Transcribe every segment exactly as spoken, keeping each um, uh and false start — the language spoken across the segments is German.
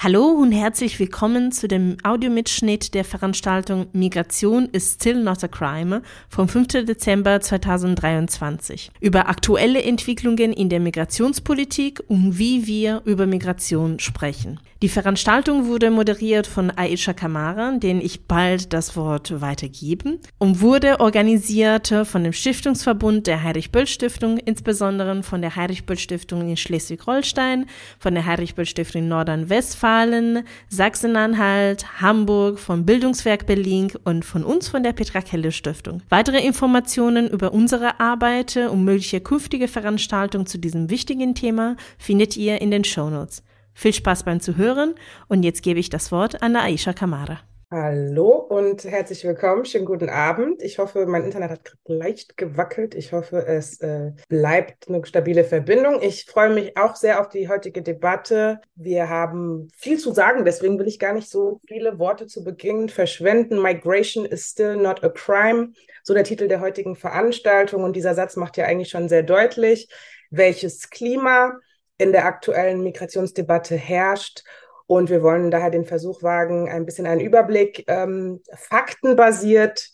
Hallo und herzlich willkommen zu dem Audiomitschnitt der Veranstaltung Migration is still not a crime vom fünften Dezember zweitausenddreiundzwanzig über aktuelle Entwicklungen in der Migrationspolitik und wie wir über Migration sprechen. Die Veranstaltung wurde moderiert von Aisha Kamara, denen ich bald das Wort weitergebe, und wurde organisiert von dem Stiftungsverbund der Heinrich-Böll-Stiftung, insbesondere von der Heinrich-Böll-Stiftung in Schleswig-Holstein, von der Heinrich-Böll-Stiftung in Nordrhein-Westfalen, Sachsen-Anhalt, Hamburg, vom Bildungswerk Berlin und von uns von der Petra Kelle Stiftung. Weitere Informationen über unsere Arbeit und mögliche künftige Veranstaltungen zu diesem wichtigen Thema findet ihr in den Shownotes. Viel Spaß beim Zuhören und jetzt gebe ich das Wort an Aisha Kamara. Hallo und herzlich willkommen, schönen guten Abend. Ich hoffe, mein Internet hat leicht gewackelt. Ich hoffe, es äh, bleibt eine stabile Verbindung. Ich freue mich auch sehr auf die heutige Debatte. Wir haben viel zu sagen, deswegen will ich gar nicht so viele Worte zu Beginn verschwenden. Migration is still not a crime, so der Titel der heutigen Veranstaltung. Und dieser Satz macht ja eigentlich schon sehr deutlich, welches Klima in der aktuellen Migrationsdebatte herrscht. Und wir wollen daher den Versuch wagen, ein bisschen einen Überblick, ähm, faktenbasiert,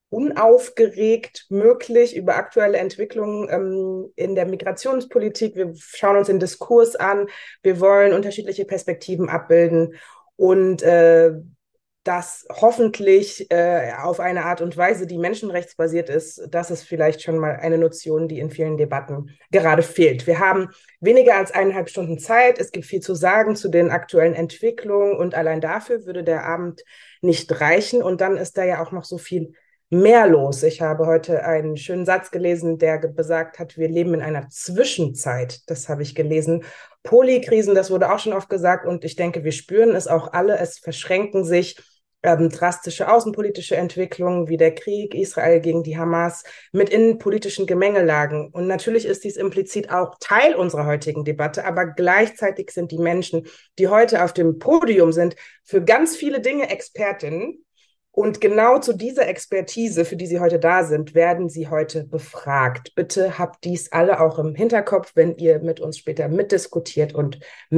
unaufgeregt möglich über aktuelle Entwicklungen ähm, in der Migrationspolitik. Wir schauen uns den Diskurs an. Wir wollen unterschiedliche Perspektiven abbilden und äh, das hoffentlich äh, auf eine Art und Weise, die menschenrechtsbasiert ist. Das ist vielleicht schon mal eine Notion, die in vielen Debatten gerade fehlt. Wir haben weniger als eineinhalb Stunden Zeit. Es gibt viel zu sagen zu den aktuellen Entwicklungen und allein dafür würde der Abend nicht reichen. Und dann ist da ja auch noch so viel mehr los. Ich habe heute einen schönen Satz gelesen, der besagt hat, wir leben in einer Zwischenzeit. Das habe ich gelesen. Polykrisen, das wurde auch schon oft gesagt und ich denke, wir spüren es auch alle. Es verschränken sich ähm, drastische außenpolitische Entwicklungen wie der Krieg Israel gegen die Hamas mit innenpolitischen Gemengelagen. Und natürlich ist dies implizit auch Teil unserer heutigen Debatte, aber gleichzeitig sind die Menschen, die heute auf dem Podium sind, für ganz viele Dinge Expertinnen. Und genau zu dieser Expertise, für die Sie heute da sind, werden Sie heute befragt. Bitte habt dies alle auch im Hinterkopf, wenn ihr mit uns später mitdiskutiert und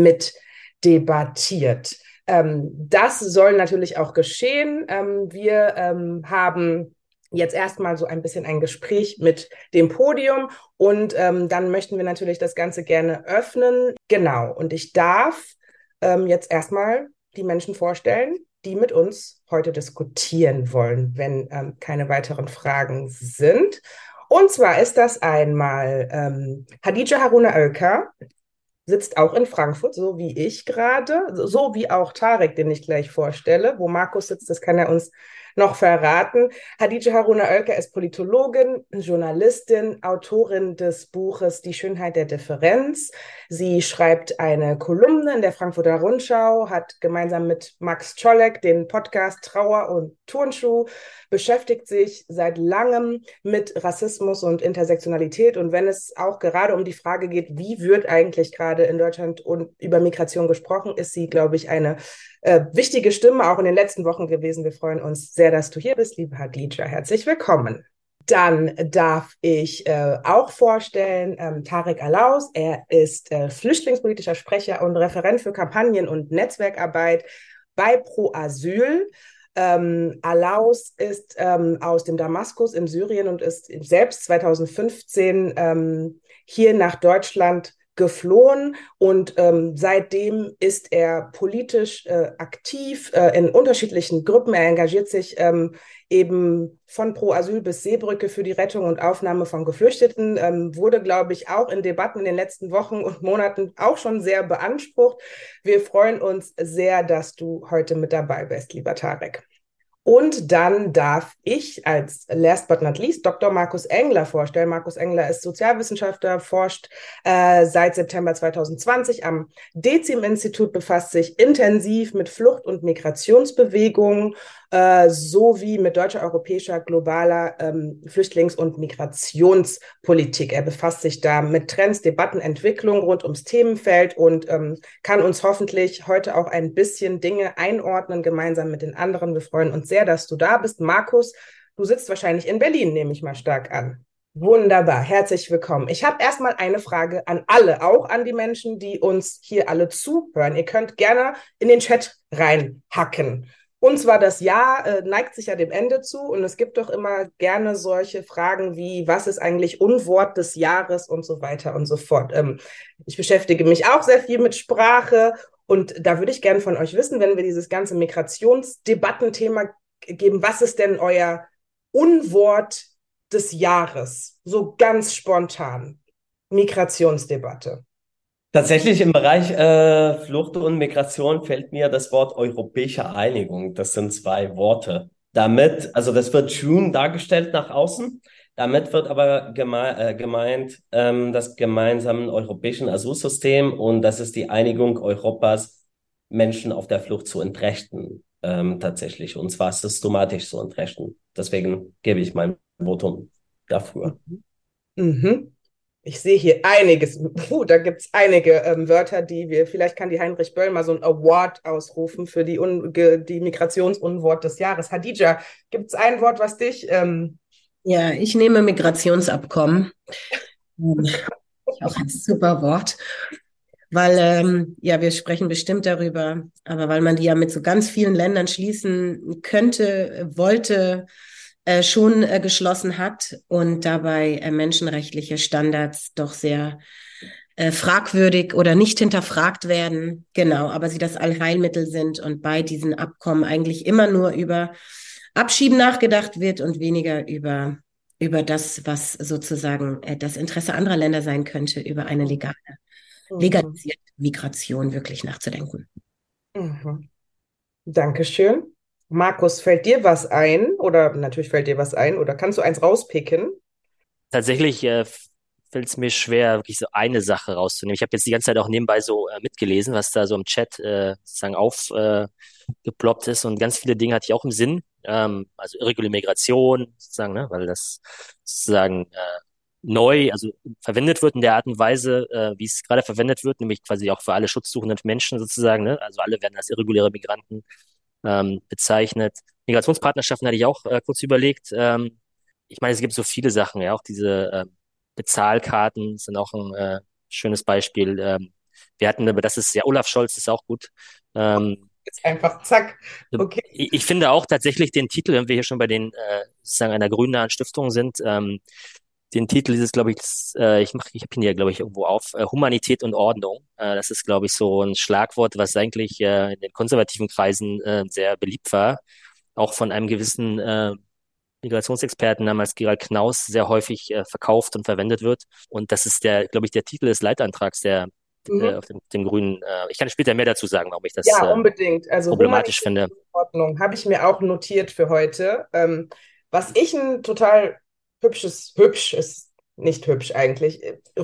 mitdebattiert. Ähm, das soll natürlich auch geschehen. Ähm, wir ähm, haben jetzt erstmal so ein bisschen ein Gespräch mit dem Podium und ähm, dann möchten wir natürlich das Ganze gerne öffnen. Genau, und ich darf ähm, jetzt erstmal die Menschen vorstellen, die mit uns heute diskutieren wollen, wenn ähm, keine weiteren Fragen sind. Und zwar ist das einmal ähm, Hadija Haruna Ölker, sitzt auch in Frankfurt, so wie ich gerade, so wie auch Tarek, den ich gleich vorstelle. Wo Markus sitzt, das kann er uns noch verraten. Hadija Haruna Ölker ist Politologin, Journalistin, Autorin des Buches Die Schönheit der Differenz. Sie schreibt eine Kolumne in der Frankfurter Rundschau, hat gemeinsam mit Max Czolek den Podcast Trauer und Turnschuh, beschäftigt sich seit langem mit Rassismus und Intersektionalität. Und wenn es auch gerade um die Frage geht, wie wird eigentlich gerade in Deutschland und über Migration gesprochen, ist sie, glaube ich, eine äh, wichtige Stimme auch in den letzten Wochen gewesen. Wir freuen uns sehr, dass du hier bist, liebe Hadija. Herzlich willkommen. Dann darf ich äh, auch vorstellen ähm, Tarek Alaus. Er ist äh, flüchtlingspolitischer Sprecher und Referent für Kampagnen- und Netzwerkarbeit bei Pro Asyl. Ähm, Alaus ist ähm, aus dem Damaskus in Syrien und ist selbst zweitausendfünfzehn ähm, hier nach Deutschland geflohen und ähm, seitdem ist er politisch äh, aktiv äh, in unterschiedlichen Gruppen. Er engagiert sich ähm, eben von Pro Asyl bis Seebrücke für die Rettung und Aufnahme von Geflüchteten, ähm, wurde, glaube ich, auch in Debatten in den letzten Wochen und Monaten auch schon sehr beansprucht. Wir freuen uns sehr, dass du heute mit dabei bist, lieber Tarek. Und dann darf ich als last but not least Doktor Markus Engler vorstellen. Markus Engler ist Sozialwissenschaftler, forscht äh, seit September zweitausendzwanzig am DEZIM-Institut, befasst sich intensiv mit Flucht- und Migrationsbewegungen äh, sowie mit deutscher, europäischer, globaler ähm, Flüchtlings- und Migrationspolitik. Er befasst sich da mit Trends, Debatten, Entwicklung rund ums Themenfeld und ähm, kann uns hoffentlich heute auch ein bisschen Dinge einordnen, gemeinsam mit den anderen. Wir freuen uns sehr, dass du da bist. Markus, du sitzt wahrscheinlich in Berlin, nehme ich mal stark an. Wunderbar, herzlich willkommen. Ich habe erstmal eine Frage an alle, auch an die Menschen, die uns hier alle zuhören. Ihr könnt gerne in den Chat reinhacken. Und zwar das Jahr äh, neigt sich ja dem Ende zu und es gibt doch immer gerne solche Fragen wie, was ist eigentlich Unwort des Jahres und so weiter und so fort. Ähm, ich beschäftige mich auch sehr viel mit Sprache und da würde ich gerne von euch wissen, wenn wir dieses ganze Migrationsdebattenthema geben, was ist denn euer Unwort des Jahres, so ganz spontan? Migrationsdebatte. Tatsächlich im Bereich äh, Flucht und Migration fällt mir das Wort europäische Einigung. Das sind zwei Worte. Damit, also das wird schön dargestellt nach außen. Damit wird aber geme äh, gemeint ähm, das gemeinsame europäischen Asylsystem und das ist die Einigung Europas, Menschen auf der Flucht zu entrechten, ähm, tatsächlich. Und zwar systematisch zu entrechten. Deswegen gebe ich mein Votum dafür. Mhm. Ich sehe hier einiges. Puh, da gibt es einige ähm, Wörter, die wir, vielleicht kann die Heinrich Böll mal so ein Award ausrufen für die, Un die Migrationsunwort des Jahres. Hadija, gibt es ein Wort, was dich... Ähm Ja, ich nehme Migrationsabkommen. Ähm, Auch ein super Wort, weil ähm, ja, wir sprechen bestimmt darüber, aber weil man die ja mit so ganz vielen Ländern schließen könnte, wollte, äh, schon äh, geschlossen hat und dabei äh, menschenrechtliche Standards doch sehr äh, fragwürdig oder nicht hinterfragt werden. Genau, aber sie das Allheilmittel sind und bei diesen Abkommen eigentlich immer nur über Abschieben nachgedacht wird und weniger über, über das, was sozusagen äh, das Interesse anderer Länder sein könnte, über eine legale, mhm. legalisierte Migration wirklich nachzudenken. Mhm. Dankeschön. Markus, fällt dir was ein? Oder natürlich fällt dir was ein? Oder kannst du eins rauspicken? Tatsächlich äh, fällt es mir schwer, wirklich so eine Sache rauszunehmen. Ich habe jetzt die ganze Zeit auch nebenbei so äh, mitgelesen, was da so im Chat äh, sozusagen aufgeploppt äh, geploppt ist und ganz viele Dinge hatte ich auch im Sinn. Ähm, also irreguläre Migration sozusagen, ne, weil das sozusagen äh, neu, also verwendet wird in der Art und Weise, äh, wie es gerade verwendet wird, nämlich quasi auch für alle schutzsuchenden Menschen sozusagen. Ne? Also alle werden als irreguläre Migranten ähm, bezeichnet. Migrationspartnerschaften hatte ich auch äh, kurz überlegt. Ähm, ich meine, es gibt so viele Sachen, ja, auch diese ähm, Bezahlkarten sind auch ein äh, schönes Beispiel. Ähm, wir hatten, aber das ist ja Olaf Scholz, ist auch gut. Ähm, Jetzt einfach zack. Okay. ich, ich finde auch tatsächlich den Titel, wenn wir hier schon bei den äh, sozusagen einer grünnahen Stiftung sind, ähm, den Titel ist, glaube ich, das, äh, ich mach, ich habe ihn ja, glaube ich, irgendwo auf, äh, Humanität und Ordnung. Äh, das ist, glaube ich, so ein Schlagwort, was eigentlich äh, in den konservativen Kreisen äh, sehr beliebt war, auch von einem gewissen äh, Migrationsexperten namens Gerald Knaus sehr häufig äh, verkauft und verwendet wird. Und das ist der, glaube ich, der Titel des Leitantrags, der äh, Mhm. auf dem, dem Grünen. Äh, ich kann später mehr dazu sagen, warum ich das Ja, äh, unbedingt. Also problematisch Humanität finde. und Ordnung habe ich mir auch notiert für heute. Ähm, was ich ein total hübsches, hübsch ist nicht hübsch eigentlich,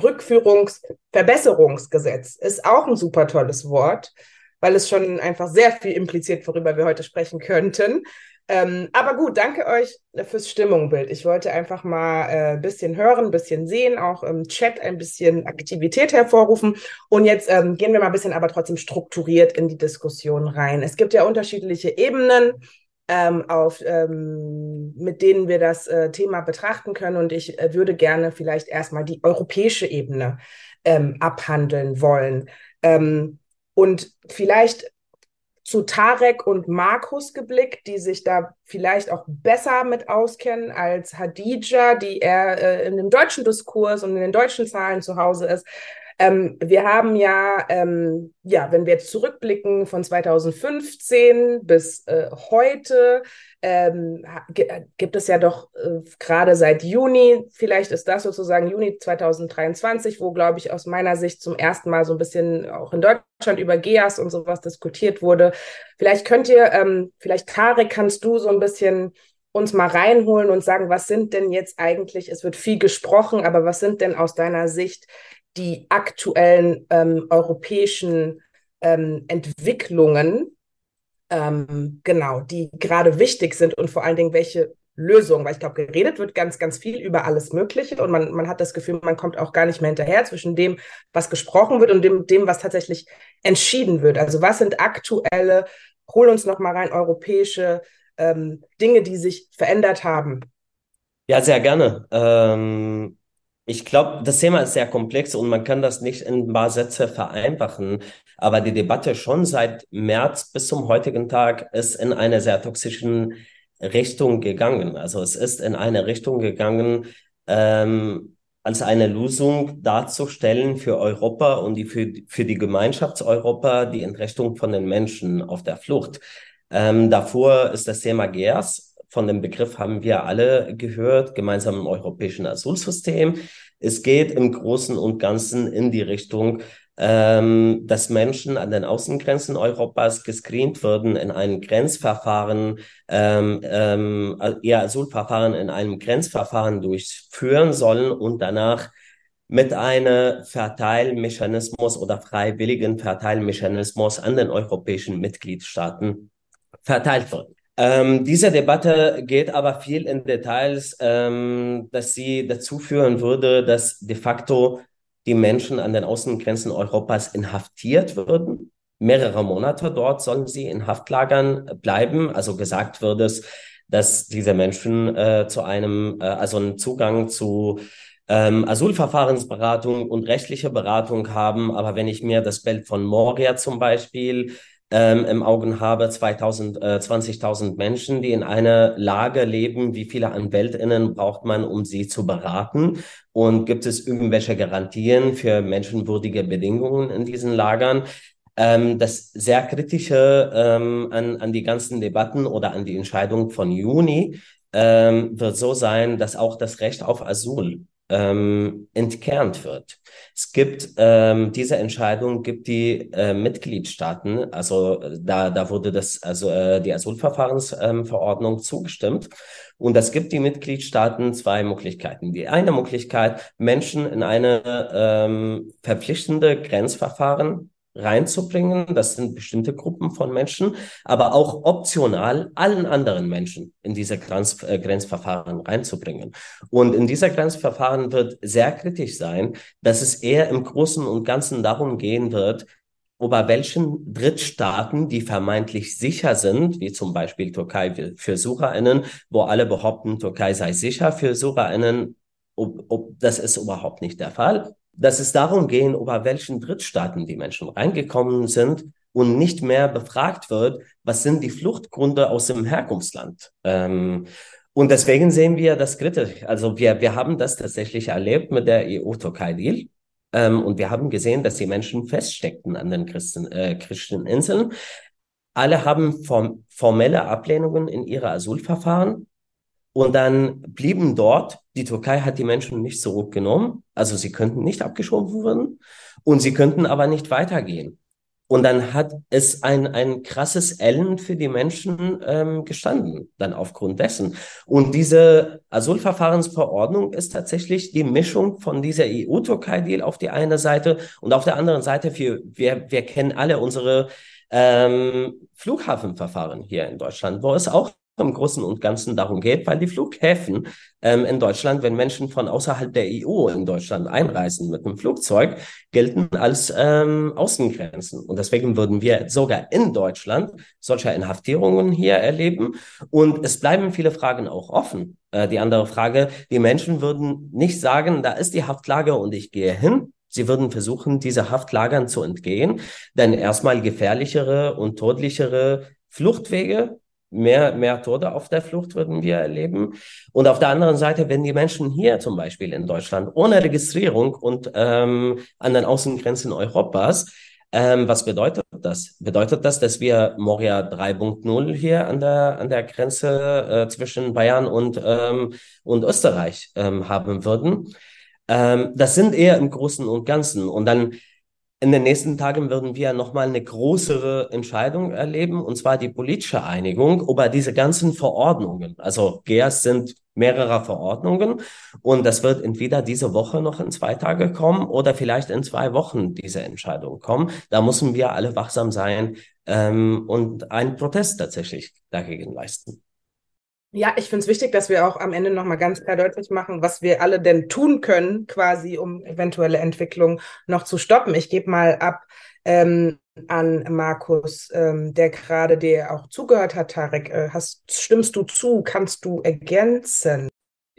Rückführungsverbesserungsgesetz ist auch ein super tolles Wort, weil es schon einfach sehr viel impliziert, worüber wir heute sprechen könnten. Ähm, aber gut, danke euch fürs Stimmungsbild. Ich wollte einfach mal ein äh, bisschen hören, ein bisschen sehen, auch im Chat ein bisschen Aktivität hervorrufen. Und jetzt ähm, gehen wir mal ein bisschen aber trotzdem strukturiert in die Diskussion rein. Es gibt ja unterschiedliche Ebenen, ähm, auf, ähm, mit denen wir das äh, Thema betrachten können. Und ich äh, würde gerne vielleicht erstmal die europäische Ebene ähm, abhandeln wollen. Ähm, und vielleicht zu Tarek und Markus geblickt, die sich da vielleicht auch besser mit auskennen als Hadija, die eher äh, in dem deutschen Diskurs und in den deutschen Zahlen zu Hause ist. Ähm, wir haben ja, ähm, ja, wenn wir jetzt zurückblicken von zweitausendfünfzehn bis äh, heute, ähm, gibt es ja doch äh, gerade seit Juni, vielleicht ist das sozusagen Juni zweitausenddreiundzwanzig, wo, glaube ich, aus meiner Sicht zum ersten Mal so ein bisschen auch in Deutschland über G E A S und sowas diskutiert wurde. Vielleicht könnt ihr, ähm, vielleicht Tarek, kannst du so ein bisschen uns mal reinholen und sagen, was sind denn jetzt eigentlich, es wird viel gesprochen, aber was sind denn aus deiner Sicht die aktuellen ähm, europäischen ähm, Entwicklungen, ähm, genau, die gerade wichtig sind und vor allen Dingen welche Lösungen, weil ich glaube, geredet wird ganz, ganz viel über alles Mögliche und man, man hat das Gefühl, man kommt auch gar nicht mehr hinterher zwischen dem, was gesprochen wird und dem, dem was tatsächlich entschieden wird. Also was sind aktuelle, hol uns noch mal rein, europäische ähm, Dinge, die sich verändert haben? Ja, sehr gerne. Ähm, ich glaube, das Thema ist sehr komplex und man kann das nicht in ein paar Sätze vereinfachen. Aber die Debatte schon seit März bis zum heutigen Tag ist in eine sehr toxischen Richtung gegangen. Also es ist in eine Richtung gegangen, ähm, als eine Lösung darzustellen für Europa und die für, für die Gemeinschaftseuropa, die Entrechtung von den Menschen auf der Flucht. Ähm, davor ist das Thema G E A S. Von dem Begriff haben wir alle gehört, gemeinsam im europäischen Asylsystem. Es geht im Großen und Ganzen in die Richtung, ähm, dass Menschen an den Außengrenzen Europas gescreent würden in einem Grenzverfahren, ähm, ähm, ihr Asylverfahren in einem Grenzverfahren durchführen sollen und danach mit einem Verteilmechanismus oder freiwilligen Verteilmechanismus an den europäischen Mitgliedstaaten verteilt wird. Ähm, diese Debatte geht aber viel in Details, ähm, dass sie dazu führen würde, dass de facto die Menschen an den Außengrenzen Europas inhaftiert würden. Mehrere Monate dort sollen sie in Haftlagern bleiben. Also gesagt wird es, dass diese Menschen äh, zu einem, äh, also einen Zugang zu ähm, Asylverfahrensberatung und rechtliche Beratung haben. Aber wenn ich mir das Bild von Moria zum Beispiel ähm, im Augen habe, zweitausend, äh, zwanzigtausend Menschen, die in einer Lage leben. Wie viele AnwältInnen braucht man, um sie zu beraten? Und gibt es irgendwelche Garantien für menschenwürdige Bedingungen in diesen Lagern? Ähm, das sehr kritische ähm, an, an die ganzen Debatten oder an die Entscheidung von Juni ähm, wird so sein, dass auch das Recht auf Asyl ähm, entkernt wird. Es gibt ähm, diese Entscheidung gibt die äh, Mitgliedstaaten, also äh, da da wurde das also äh, die Asylverfahrensverordnung ähm, zugestimmt und das gibt die Mitgliedstaaten zwei Möglichkeiten. Die eine Möglichkeit, Menschen in eine ähm, verpflichtende Grenzverfahren reinzubringen. Das sind bestimmte Gruppen von Menschen, aber auch optional allen anderen Menschen in diese Grenz, äh, Grenzverfahren reinzubringen. Und in dieser Grenzverfahren wird sehr kritisch sein, dass es eher im Großen und Ganzen darum gehen wird, über welchen Drittstaaten, die vermeintlich sicher sind, wie zum Beispiel Türkei für SucherInnen, wo alle behaupten, Türkei sei sicher für SucherInnen, ob, ob, das ist überhaupt nicht der Fall. Dass es darum gehen, über welchen Drittstaaten die Menschen reingekommen sind und nicht mehr befragt wird, was sind die Fluchtgründe aus dem Herkunftsland. Ähm, und deswegen sehen wir das kritisch. Also wir, wir haben das tatsächlich erlebt mit der E U-Türkei-Deal. Ähm, und wir haben gesehen, dass die Menschen feststeckten an den Christen, äh, christlichen Inseln. Alle haben form formelle Ablehnungen in ihre Asylverfahren. Und dann blieben dort, die Türkei hat die Menschen nicht zurückgenommen, also sie könnten nicht abgeschoben werden und sie könnten aber nicht weitergehen. Und dann hat es ein, ein krasses Ellen für die Menschen ähm, gestanden, dann aufgrund dessen. Und diese Asylverfahrensverordnung ist tatsächlich die Mischung von dieser E U-Türkei-Deal auf die eine Seite und auf der anderen Seite, wir, wir, wir kennen alle unsere ähm, Flughafenverfahren hier in Deutschland, wo es auch im Großen und Ganzen darum geht, weil die Flughäfen ähm, in Deutschland, wenn Menschen von außerhalb der E U in Deutschland einreisen mit einem Flugzeug, gelten als ähm, Außengrenzen. Und deswegen würden wir sogar in Deutschland solche Inhaftierungen hier erleben. Und es bleiben viele Fragen auch offen. Äh, die andere Frage, die Menschen würden nicht sagen, da ist die Haftlage und ich gehe hin. Sie würden versuchen, diese Haftlagern zu entgehen, denn erstmal gefährlichere und tödlichere Fluchtwege, Mehr, mehr Tote auf der Flucht würden wir erleben. Und auf der anderen Seite, wenn die Menschen hier zum Beispiel in Deutschland ohne Registrierung und ähm, an den Außengrenzen Europas, ähm, was bedeutet das? Bedeutet das, dass wir Moria drei Punkt null hier an der an der Grenze äh, zwischen Bayern und ähm, und Österreich ähm, haben würden? Ähm, das sind eher im Großen und Ganzen. Und dann in den nächsten Tagen würden wir nochmal eine größere Entscheidung erleben, und zwar die politische Einigung über diese ganzen Verordnungen. Also G E A S sind mehrere Verordnungen und das wird entweder diese Woche noch in zwei Tage kommen oder vielleicht in zwei Wochen diese Entscheidung kommen. Da müssen wir alle wachsam sein ähm, und einen Protest tatsächlich dagegen leisten. Ja, ich finde es wichtig, dass wir auch am Ende nochmal ganz klar deutlich machen, was wir alle denn tun können, quasi, um eventuelle Entwicklungen noch zu stoppen. Ich gebe mal ab ähm, an Markus, ähm, der gerade dir auch zugehört hat, Tarek. Äh, hast, stimmst du zu? Kannst du ergänzen?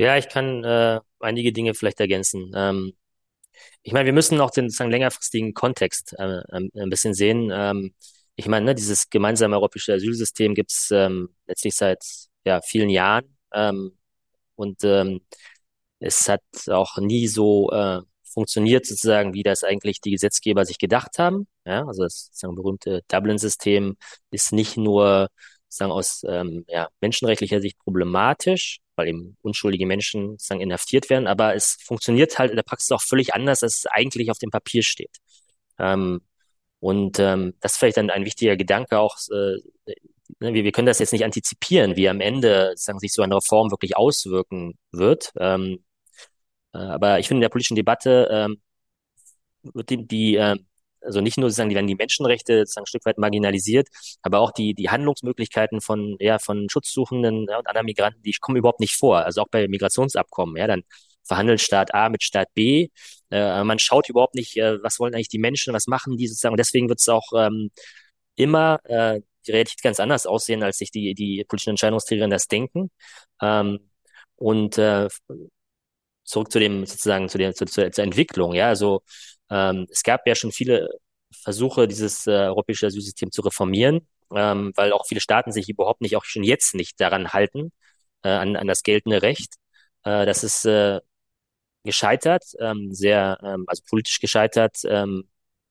Ja, ich kann äh, einige Dinge vielleicht ergänzen. Ähm, ich meine, wir müssen auch den sozusagen längerfristigen Kontext äh, ein, ein bisschen sehen. Ähm, ich meine, ne, dieses gemeinsame europäische Asylsystem gibt es ähm, letztlich seit ja, vielen Jahren. Ähm, und ähm, es hat auch nie so äh, funktioniert, sozusagen, wie das eigentlich die Gesetzgeber sich gedacht haben. Ja, also das sozusagen berühmte Dublin-System ist nicht nur sozusagen aus ähm, ja, menschenrechtlicher Sicht problematisch, weil eben unschuldige Menschen sozusagen inhaftiert werden, aber es funktioniert halt in der Praxis auch völlig anders, als es eigentlich auf dem Papier steht. Ähm, und ähm, das ist vielleicht dann ein wichtiger Gedanke auch, äh, ne, wir, wir können das jetzt nicht antizipieren, wie am Ende sozusagen sich so eine Reform wirklich auswirken wird. Ähm, äh, aber ich finde, in der politischen Debatte ähm, wird die, die äh, also nicht nur sozusagen, die werden die Menschenrechte sozusagen ein Stück weit marginalisiert, aber auch die, die Handlungsmöglichkeiten von, ja, von Schutzsuchenden ja, und anderen Migranten, die kommen überhaupt nicht vor. Also auch bei Migrationsabkommen, ja, dann verhandelt Staat A mit Staat B. Äh, man schaut überhaupt nicht, äh, was wollen eigentlich die Menschen, was machen die sozusagen. Und deswegen wird es auch ähm, immer äh, die Realität ganz anders aussehen, als sich die, die politischen Entscheidungsträger das denken. Ähm, und äh, zurück zu dem sozusagen zu der zu, zur, zur Entwicklung. Ja, also ähm, es gab ja schon viele Versuche, dieses äh, europäische Asylsystem zu reformieren, ähm, weil auch viele Staaten sich überhaupt nicht, auch schon jetzt nicht daran halten, äh, an, an das geltende Recht. Äh, das ist äh, gescheitert, ähm, sehr, ähm, also politisch gescheitert. Ähm,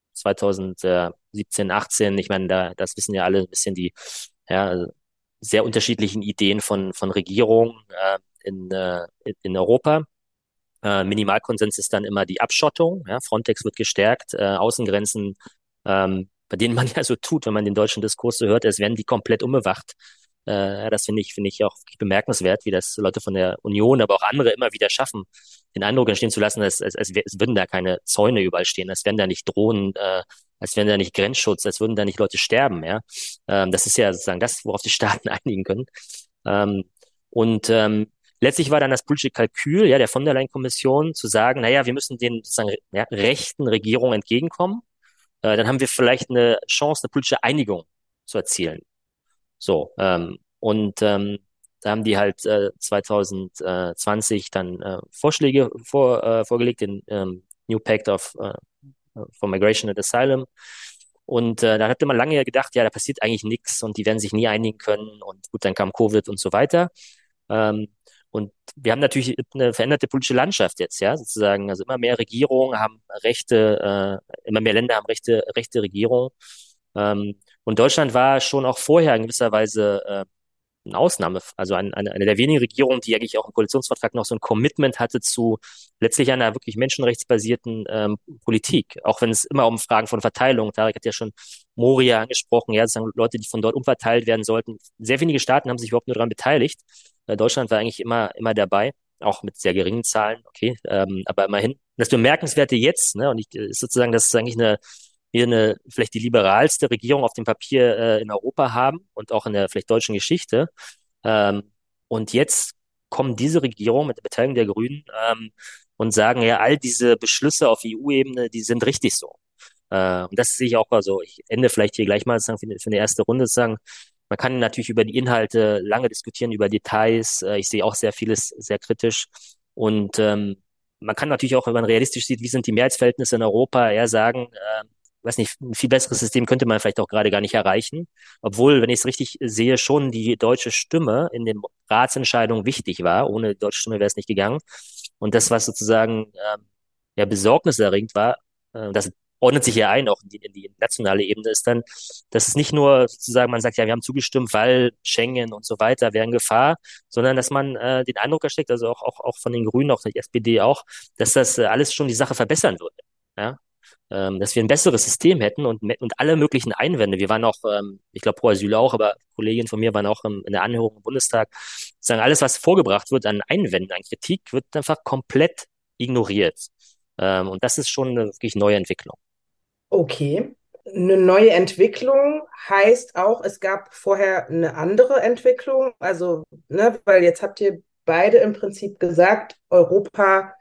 zwanzig siebzehn, achtzehn, ich meine, da, das wissen ja alle ein bisschen die ja, also sehr unterschiedlichen Ideen von, von Regierungen äh, in, äh, in Europa. Äh, Minimalkonsens ist dann immer die Abschottung. Ja, Frontex wird gestärkt, äh, Außengrenzen, ähm, bei denen man ja so tut, wenn man den deutschen Diskurs so hört, als werden die komplett unbewacht. Äh, ja, das finde ich, finde ich auch wirklich bemerkenswert, wie das Leute von der Union, aber auch andere immer wieder schaffen, den Eindruck entstehen zu lassen, als, als, als, wär- als würden da keine Zäune überall stehen, als wären da nicht Drohnen, äh, als wären da nicht Grenzschutz, als würden da nicht Leute sterben. Ja, ähm, das ist ja sozusagen das, worauf die Staaten einigen können. Ähm, und ähm, Letztlich war dann das politische Kalkül, ja, der von der Leyen-Kommission zu sagen, naja, wir müssen den sozusagen ja, rechten Regierungen entgegenkommen. Äh, dann haben wir vielleicht eine Chance, eine politische Einigung zu erzielen. So, ähm, und ähm, da haben die halt äh, zwanzig zwanzig dann äh, Vorschläge vor, äh, vorgelegt, den ähm, New Pact of äh, for Migration and Asylum. Und äh, da hatte man lange ja gedacht, ja, da passiert eigentlich nichts und die werden sich nie einigen können. Und gut, dann kam Covid und so weiter. Ähm, und wir haben natürlich eine veränderte politische Landschaft jetzt, ja, sozusagen. Also immer mehr Regierungen haben rechte, äh, immer mehr Länder haben rechte, rechte Regierungen. Ähm, und Deutschland war schon auch vorher in gewisser Weise äh, eine Ausnahme, also ein, eine, eine der wenigen Regierungen, die eigentlich auch im Koalitionsvertrag noch so ein Commitment hatte zu letztlich einer wirklich menschenrechtsbasierten ähm, Politik. Auch wenn es immer um Fragen von Verteilung, Tarek hat ja schon Moria angesprochen, ja, sozusagen Leute, die von dort umverteilt werden sollten. Sehr wenige Staaten haben sich überhaupt nur daran beteiligt. Äh, Deutschland war eigentlich immer, immer dabei, auch mit sehr geringen Zahlen, okay, ähm, aber immerhin. Das Bemerkenswerte jetzt, ne, und ich, ist sozusagen, das ist eigentlich eine wir eine vielleicht die liberalste Regierung auf dem Papier äh, in Europa haben und auch in der vielleicht deutschen Geschichte. Ähm, und jetzt kommen diese Regierungen mit der Beteiligung der Grünen ähm, und sagen, ja, all diese Beschlüsse auf E U-Ebene, die sind richtig so. Äh, und das sehe ich auch mal so. Ich ende vielleicht hier gleich mal sagen, für, für eine erste Runde sagen, man kann natürlich über die Inhalte lange diskutieren, über Details. Äh, ich sehe auch sehr vieles sehr kritisch. Und ähm, man kann natürlich auch, wenn man realistisch sieht, wie sind die Mehrheitsverhältnisse in Europa, eher sagen, äh, weiß nicht, ein viel besseres System könnte man vielleicht auch gerade gar nicht erreichen. Obwohl, wenn ich es richtig sehe, schon die deutsche Stimme in den Ratsentscheidungen wichtig war. Ohne die deutsche Stimme wäre es nicht gegangen. Und das, was sozusagen ähm, ja besorgniserregend war, äh, das ordnet sich ja ein, auch in die, in die nationale Ebene, ist dann, dass es nicht nur sozusagen, man sagt, ja, wir haben zugestimmt, weil Schengen und so weiter wären Gefahr, sondern dass man äh, den Eindruck ersteckt, also auch, auch, auch von den Grünen, auch der S P D auch, dass das äh, alles schon die Sache verbessern würde. Ja? Ähm, dass wir ein besseres System hätten und, und alle möglichen Einwände. Wir waren auch, ähm, ich glaube, pro Asyl auch, aber Kolleginnen von mir waren auch im, in der Anhörung im Bundestag, sagen, alles, was vorgebracht wird an Einwänden, an Kritik, wird einfach komplett ignoriert. Ähm, und das ist schon eine wirklich neue Entwicklung. Okay. Eine neue Entwicklung heißt auch, es gab vorher eine andere Entwicklung. Also, ne, weil jetzt habt ihr beide im Prinzip gesagt, Europa,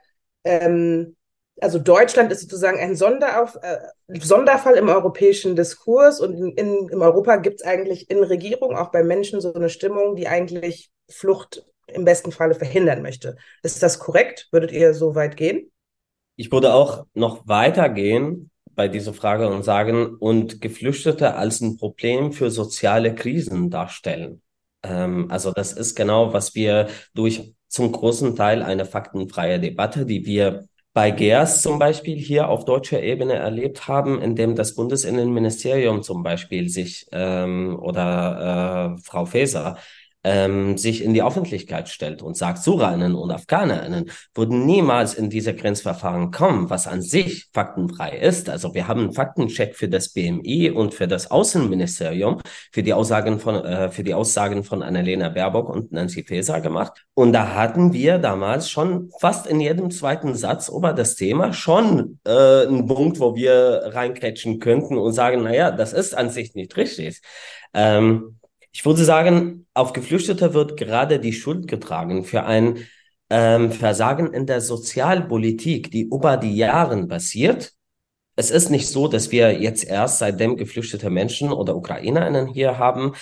ähm, also Deutschland ist sozusagen ein Sonderauf, äh, Sonderfall im europäischen Diskurs und in, in, in Europa gibt es eigentlich in Regierung, auch bei Menschen, so eine Stimmung, die eigentlich Flucht im besten Falle verhindern möchte. Ist das korrekt? Würdet ihr so weit gehen? Ich würde auch noch weitergehen bei dieser Frage und sagen, und Geflüchtete als ein Problem für soziale Krisen darstellen. Ähm, also das ist genau, was wir durch zum großen Teil eine faktenfreie Debatte, die wir bei G E A S zum Beispiel hier auf deutscher Ebene erlebt haben, indem das Bundesinnenministerium zum Beispiel sich ähm, oder äh, Frau Faeser ähm, sich in die Öffentlichkeit stellt und sagt, Syrerinnen und Afghanerinnen würden niemals in diese Grenzverfahren kommen, was an sich faktenfrei ist. Also wir haben einen Faktencheck für das B M I und für das Außenministerium für die Aussagen von äh, für die Aussagen von Annalena Baerbock und Nancy Faeser gemacht. Und da hatten wir damals schon fast in jedem zweiten Satz über das Thema schon äh, einen Punkt, wo wir reinkrätschen könnten und sagen, naja, das ist an sich nicht richtig. Ähm, Ich würde sagen, auf Geflüchtete wird gerade die Schuld getragen für ein ähm, Versagen in der Sozialpolitik, die über die Jahre passiert. Es ist nicht so, dass wir jetzt erst seitdem geflüchtete Menschen oder UkrainerInnen hier haben,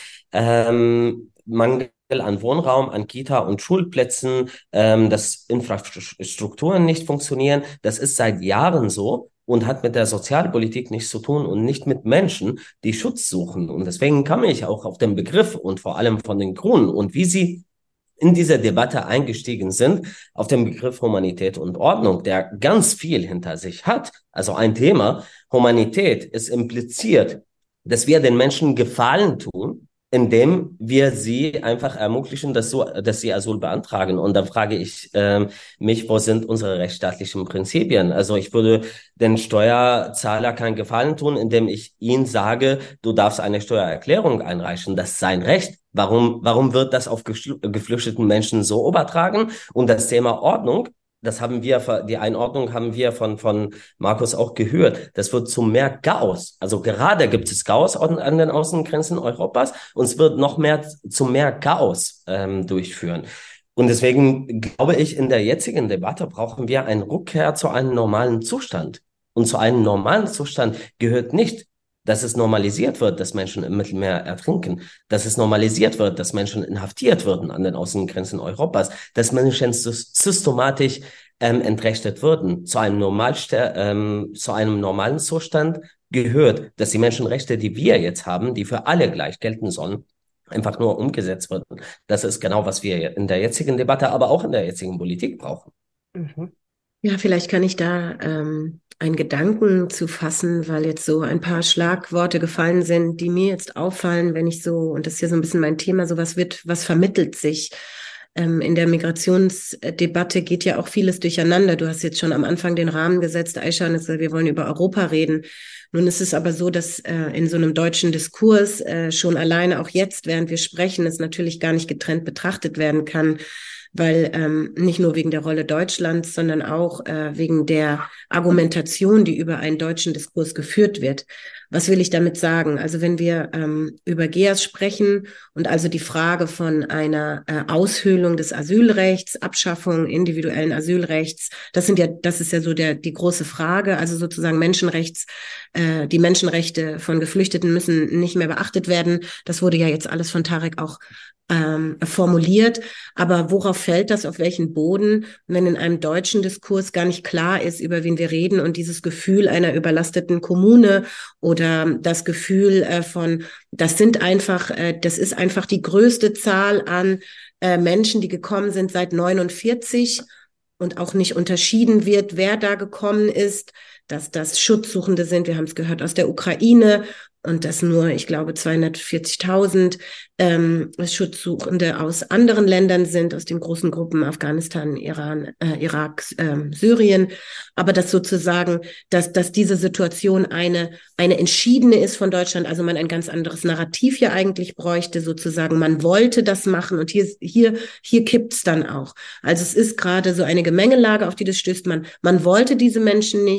ähm, Mangel an Wohnraum, an Kita und Schulplätzen, ähm, dass Infrastrukturen nicht funktionieren. Das ist seit Jahren so und hat mit der Sozialpolitik nichts zu tun und nicht mit Menschen, die Schutz suchen. Und deswegen kam ich auch auf den Begriff und vor allem von den Grünen und wie sie in diese Debatte eingestiegen sind, auf den Begriff Humanität und Ordnung, der ganz viel hinter sich hat. Also ein Thema, Humanität ist impliziert, dass wir den Menschen Gefallen tun, indem wir sie einfach ermöglichen, dass, so, dass sie Asyl beantragen. Und da frage ich ähm, mich, wo sind unsere rechtsstaatlichen Prinzipien? Also ich würde den Steuerzahler keinen Gefallen tun, indem ich ihm sage, du darfst eine Steuererklärung einreichen. Das ist sein Recht. Warum, warum wird das auf geflüchteten Menschen so übertragen? Und das Thema Ordnung, das haben wir, die Einordnung haben wir von, von Markus auch gehört. Das wird zu mehr Chaos. Also gerade gibt es Chaos an den Außengrenzen Europas und es wird noch mehr zu mehr Chaos ähm, durchführen. Und deswegen glaube ich, in der jetzigen Debatte brauchen wir eine Rückkehr zu einem normalen Zustand. Und zu einem normalen Zustand gehört nicht, dass es normalisiert wird, dass Menschen im Mittelmeer ertrinken, dass es normalisiert wird, dass Menschen inhaftiert werden an den Außengrenzen Europas, dass Menschen systematisch ähm, entrechtet würden. Zu einem, Normalste ähm, zu einem normalen Zustand gehört, dass die Menschenrechte, die wir jetzt haben, die für alle gleich gelten sollen, einfach nur umgesetzt werden. Das ist genau, was wir in der jetzigen Debatte, aber auch in der jetzigen Politik brauchen. Mhm. Ja, vielleicht kann ich da ähm, einen Gedanken zu fassen, weil jetzt so ein paar Schlagworte gefallen sind, die mir jetzt auffallen, wenn ich so, und das ist ja so ein bisschen mein Thema, so was wird, was vermittelt sich. Ähm, in der Migrationsdebatte geht ja auch vieles durcheinander. Du hast jetzt schon am Anfang den Rahmen gesetzt, Aisha, und gesagt, wir wollen über Europa reden. Nun ist es aber so, dass äh, in so einem deutschen Diskurs äh, schon alleine auch jetzt, während wir sprechen, es natürlich gar nicht getrennt betrachtet werden kann, weil ähm, nicht nur wegen der Rolle Deutschlands, sondern auch äh, wegen der Argumentation, die über einen deutschen Diskurs geführt wird. Was will ich damit sagen? Also wenn wir ähm, über G E A S sprechen und also die Frage von einer äh, Aushöhlung des Asylrechts, Abschaffung individuellen Asylrechts, das sind ja, das ist ja so der die große Frage. Also sozusagen Menschenrechts, äh, die Menschenrechte von Geflüchteten müssen nicht mehr beachtet werden. Das wurde ja jetzt alles von Tarek auch ähm, formuliert. Aber worauf fällt das, auf welchen Boden, wenn in einem deutschen Diskurs gar nicht klar ist, über wen wir reden und dieses Gefühl einer überlasteten Kommune oder das Gefühl äh, von, das sind einfach, äh, das ist einfach die größte Zahl an äh, Menschen, die gekommen sind seit neunundvierzig und auch nicht unterschieden wird, wer da gekommen ist, dass das Schutzsuchende sind. Wir haben es gehört aus der Ukraine und dass nur, ich glaube, zweihundertvierzigtausend ähm, Schutzsuchende aus anderen Ländern sind, aus den großen Gruppen Afghanistan, Iran, äh, Irak, äh, Syrien. Aber dass sozusagen, dass, dass diese Situation eine, eine entschiedene ist von Deutschland, also man ein ganz anderes Narrativ hier eigentlich bräuchte, sozusagen, man wollte das machen und hier, hier, hier kippt's dann auch. Also es ist gerade so eine Gemengelage, auf die das stößt. Man, man wollte diese Menschen nicht.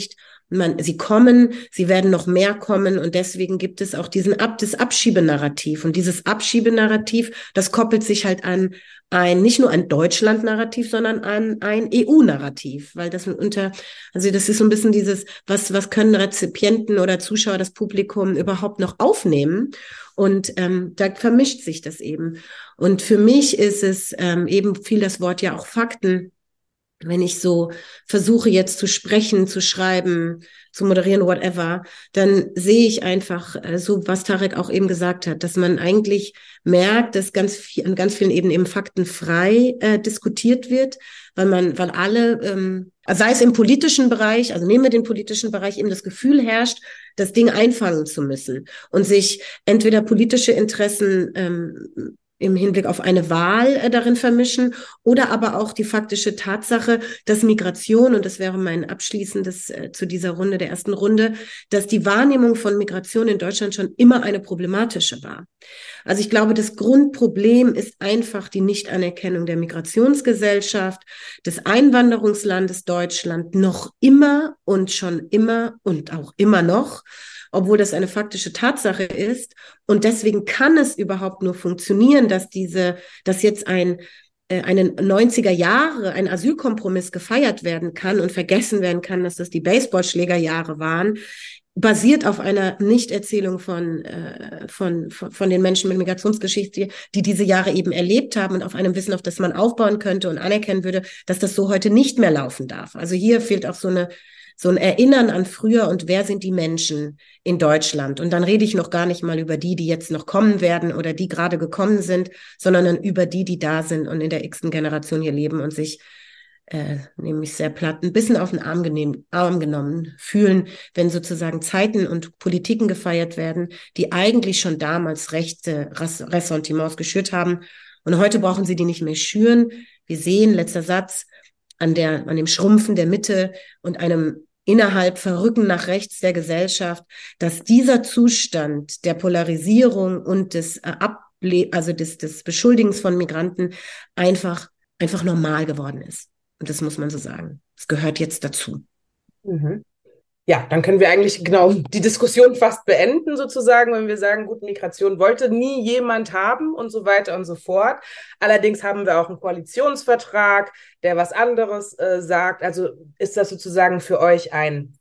Man, sie kommen, sie werden noch mehr kommen und deswegen gibt es auch diesen Ab, das Abschiebenarrativ. Und dieses Abschiebenarrativ, das koppelt sich halt an ein, nicht nur ein Deutschland-Narrativ, sondern an ein E U-Narrativ, weil das unter, also das ist so ein bisschen dieses, was, was können Rezipienten oder Zuschauer, das Publikum überhaupt noch aufnehmen? Und ähm, da vermischt sich das eben. Und für mich ist es ähm, eben viel das Wort ja auch Fakten. Wenn ich so versuche jetzt zu sprechen, zu schreiben, zu moderieren, whatever, dann sehe ich einfach äh, so, was Tarek auch eben gesagt hat, dass man eigentlich merkt, dass ganz viel, an ganz vielen Ebenen eben faktenfrei äh, diskutiert wird, weil man, weil alle, ähm, sei es im politischen Bereich, also nehmen wir den politischen Bereich, eben das Gefühl herrscht, das Ding einfangen zu müssen und sich entweder politische Interessen ähm, im Hinblick auf eine Wahl äh, darin vermischen oder aber auch die faktische Tatsache, dass Migration, und das wäre mein abschließendes äh, zu dieser Runde, der ersten Runde, dass die Wahrnehmung von Migration in Deutschland schon immer eine problematische war. Also ich glaube, das Grundproblem ist einfach die Nichtanerkennung der Migrationsgesellschaft, des Einwanderungslandes Deutschland noch immer und schon immer und auch immer noch, obwohl das eine faktische Tatsache ist. Und deswegen kann es überhaupt nur funktionieren, dass diese, dass jetzt ein äh, einen neunziger Jahre, ein Asylkompromiss gefeiert werden kann und vergessen werden kann, dass das die Baseballschlägerjahre waren, basiert auf einer Nichterzählung von, äh, von, von, von den Menschen mit Migrationsgeschichte, die diese Jahre eben erlebt haben und auf einem Wissen, auf das man aufbauen könnte und anerkennen würde, dass das so heute nicht mehr laufen darf. Also hier fehlt auch so eine so ein Erinnern an früher und wer sind die Menschen in Deutschland. Und dann rede ich noch gar nicht mal über die, die jetzt noch kommen werden oder die gerade gekommen sind, sondern dann über die, die da sind und in der x-ten Generation hier leben und sich, äh, nämlich sehr platt, ein bisschen auf den Arm, genehm, Arm genommen fühlen, wenn sozusagen Zeiten und Politiken gefeiert werden, die eigentlich schon damals rechte Ressentiments geschürt haben. Und heute brauchen sie die nicht mehr schüren. Wir sehen, letzter Satz, an der, an dem Schrumpfen der Mitte und einem innerhalb Verrücken nach rechts der Gesellschaft, dass dieser Zustand der Polarisierung und des äh, Able also des, des Beschuldigens von Migranten einfach, einfach normal geworden ist. Und das muss man so sagen. Es gehört jetzt dazu. Mhm. Ja, dann können wir eigentlich genau die Diskussion fast beenden, sozusagen, wenn wir sagen, gut, Migration wollte nie jemand haben und so weiter und so fort. Allerdings haben wir auch einen Koalitionsvertrag, der was anderes äh, sagt. Also ist das sozusagen für euch ein,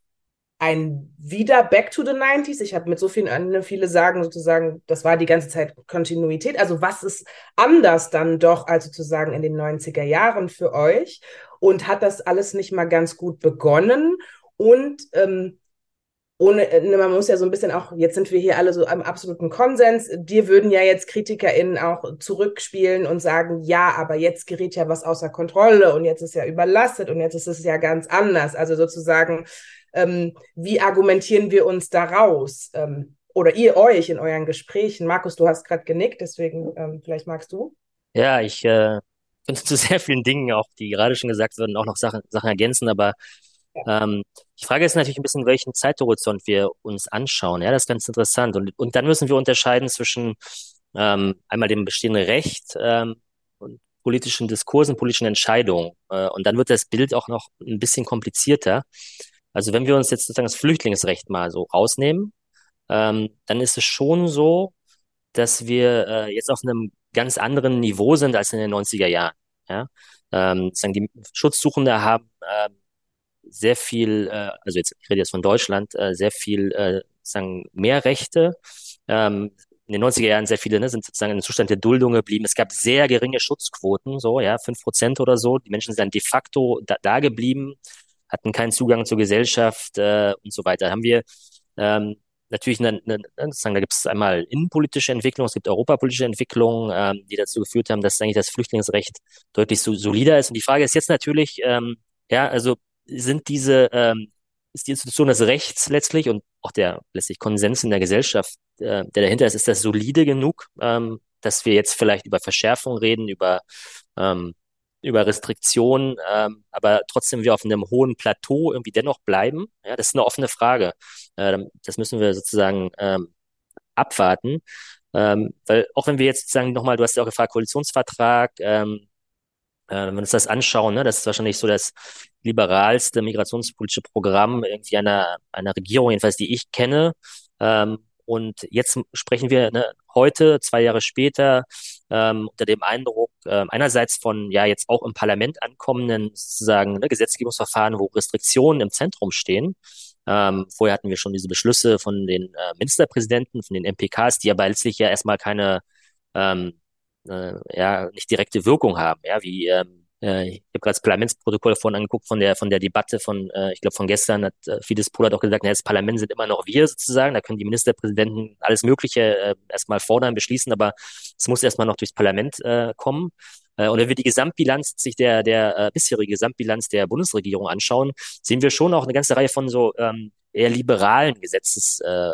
ein wieder Back to the nineties? Ich habe mit so vielen, viele sagen sozusagen, das war die ganze Zeit Kontinuität. Also was ist anders dann doch als sozusagen in den neunziger Jahren für euch? Und hat das alles nicht mal ganz gut begonnen? Und ähm, ohne, man muss ja so ein bisschen auch, jetzt sind wir hier alle so am absoluten Konsens, dir würden ja jetzt KritikerInnen auch zurückspielen und sagen, ja, aber jetzt gerät ja was außer Kontrolle und jetzt ist ja überlastet und jetzt ist es ja ganz anders. Also sozusagen, ähm, wie argumentieren wir uns da raus? Ähm, oder ihr euch in euren Gesprächen? Markus, du hast gerade genickt, deswegen ähm, vielleicht magst du. Ja, ich äh, könnte zu sehr vielen Dingen, auch die gerade schon gesagt wurden, auch noch Sachen, Sachen ergänzen, aber Ähm, die Frage ist natürlich ein bisschen, welchen Zeithorizont wir uns anschauen. Ja, das ist ganz interessant. Und, und dann müssen wir unterscheiden zwischen ähm, einmal dem bestehenden Recht ähm, und politischen Diskursen, politischen Entscheidungen. Äh, und dann wird das Bild auch noch ein bisschen komplizierter. Also wenn wir uns jetzt sozusagen das Flüchtlingsrecht mal so rausnehmen, ähm, dann ist es schon so, dass wir äh, jetzt auf einem ganz anderen Niveau sind als in den neunziger Jahren. Ja? Ähm, sozusagen die Schutzsuchende haben äh, sehr viel, äh, also jetzt, ich rede jetzt von Deutschland, äh, sehr viel, äh, sagen, mehr Rechte. Ähm, in den neunziger Jahren sehr viele, ne, sind sozusagen im Zustand der Duldung geblieben. Es gab sehr geringe Schutzquoten, so, ja, fünf Prozent oder so. Die Menschen sind dann de facto da, da geblieben, hatten keinen Zugang zur Gesellschaft, äh, und so weiter. Haben wir, ähm, natürlich eine, eine, sozusagen, da gibt es einmal innenpolitische Entwicklung, es gibt europapolitische Entwicklungen, ähm, die dazu geführt haben, dass eigentlich das Flüchtlingsrecht deutlich so, solider ist. Und die Frage ist jetzt natürlich, ähm, ja, also sind diese, ähm, ist die Institution des Rechts letztlich und auch der letztlich Konsens in der Gesellschaft, äh, der dahinter ist, ist das solide genug, ähm, dass wir jetzt vielleicht über Verschärfung reden, über, ähm, über Restriktionen, ähm, aber trotzdem wir auf einem hohen Plateau irgendwie dennoch bleiben? Ja, das ist eine offene Frage. Äh, das müssen wir sozusagen ähm, abwarten. Ähm, weil auch wenn wir jetzt sozusagen nochmal, du hast ja auch gefragt, Koalitionsvertrag, ähm, Äh, wenn wir uns das anschauen, ne, das ist wahrscheinlich so das liberalste migrationspolitische Programm irgendwie einer, einer Regierung, jedenfalls die ich kenne. Ähm, und jetzt sprechen wir, ne, heute, zwei Jahre später, ähm, unter dem Eindruck äh, einerseits von ja jetzt auch im Parlament ankommenden sozusagen, ne, Gesetzgebungsverfahren, wo Restriktionen im Zentrum stehen. Ähm, vorher hatten wir schon diese Beschlüsse von den äh, Ministerpräsidenten, von den M P Ks, die aber letztlich ja erstmal keine ähm, äh, ja nicht direkte Wirkung haben, ja, wie ähm, äh, ich habe gerade das Parlamentsprotokoll vorhin angeguckt von der von der Debatte von, äh, ich glaube von gestern, hat äh, Fidesz Pohl hat auch gesagt, na, das Parlament sind immer noch wir sozusagen, da können die Ministerpräsidenten alles Mögliche äh, erstmal fordern, beschließen, aber es muss erstmal noch durchs Parlament äh, kommen. Äh, und wenn wir die Gesamtbilanz, sich der der äh, bisherige Gesamtbilanz der Bundesregierung anschauen, sehen wir schon auch eine ganze Reihe von so ähm, eher liberalen Gesetzes äh,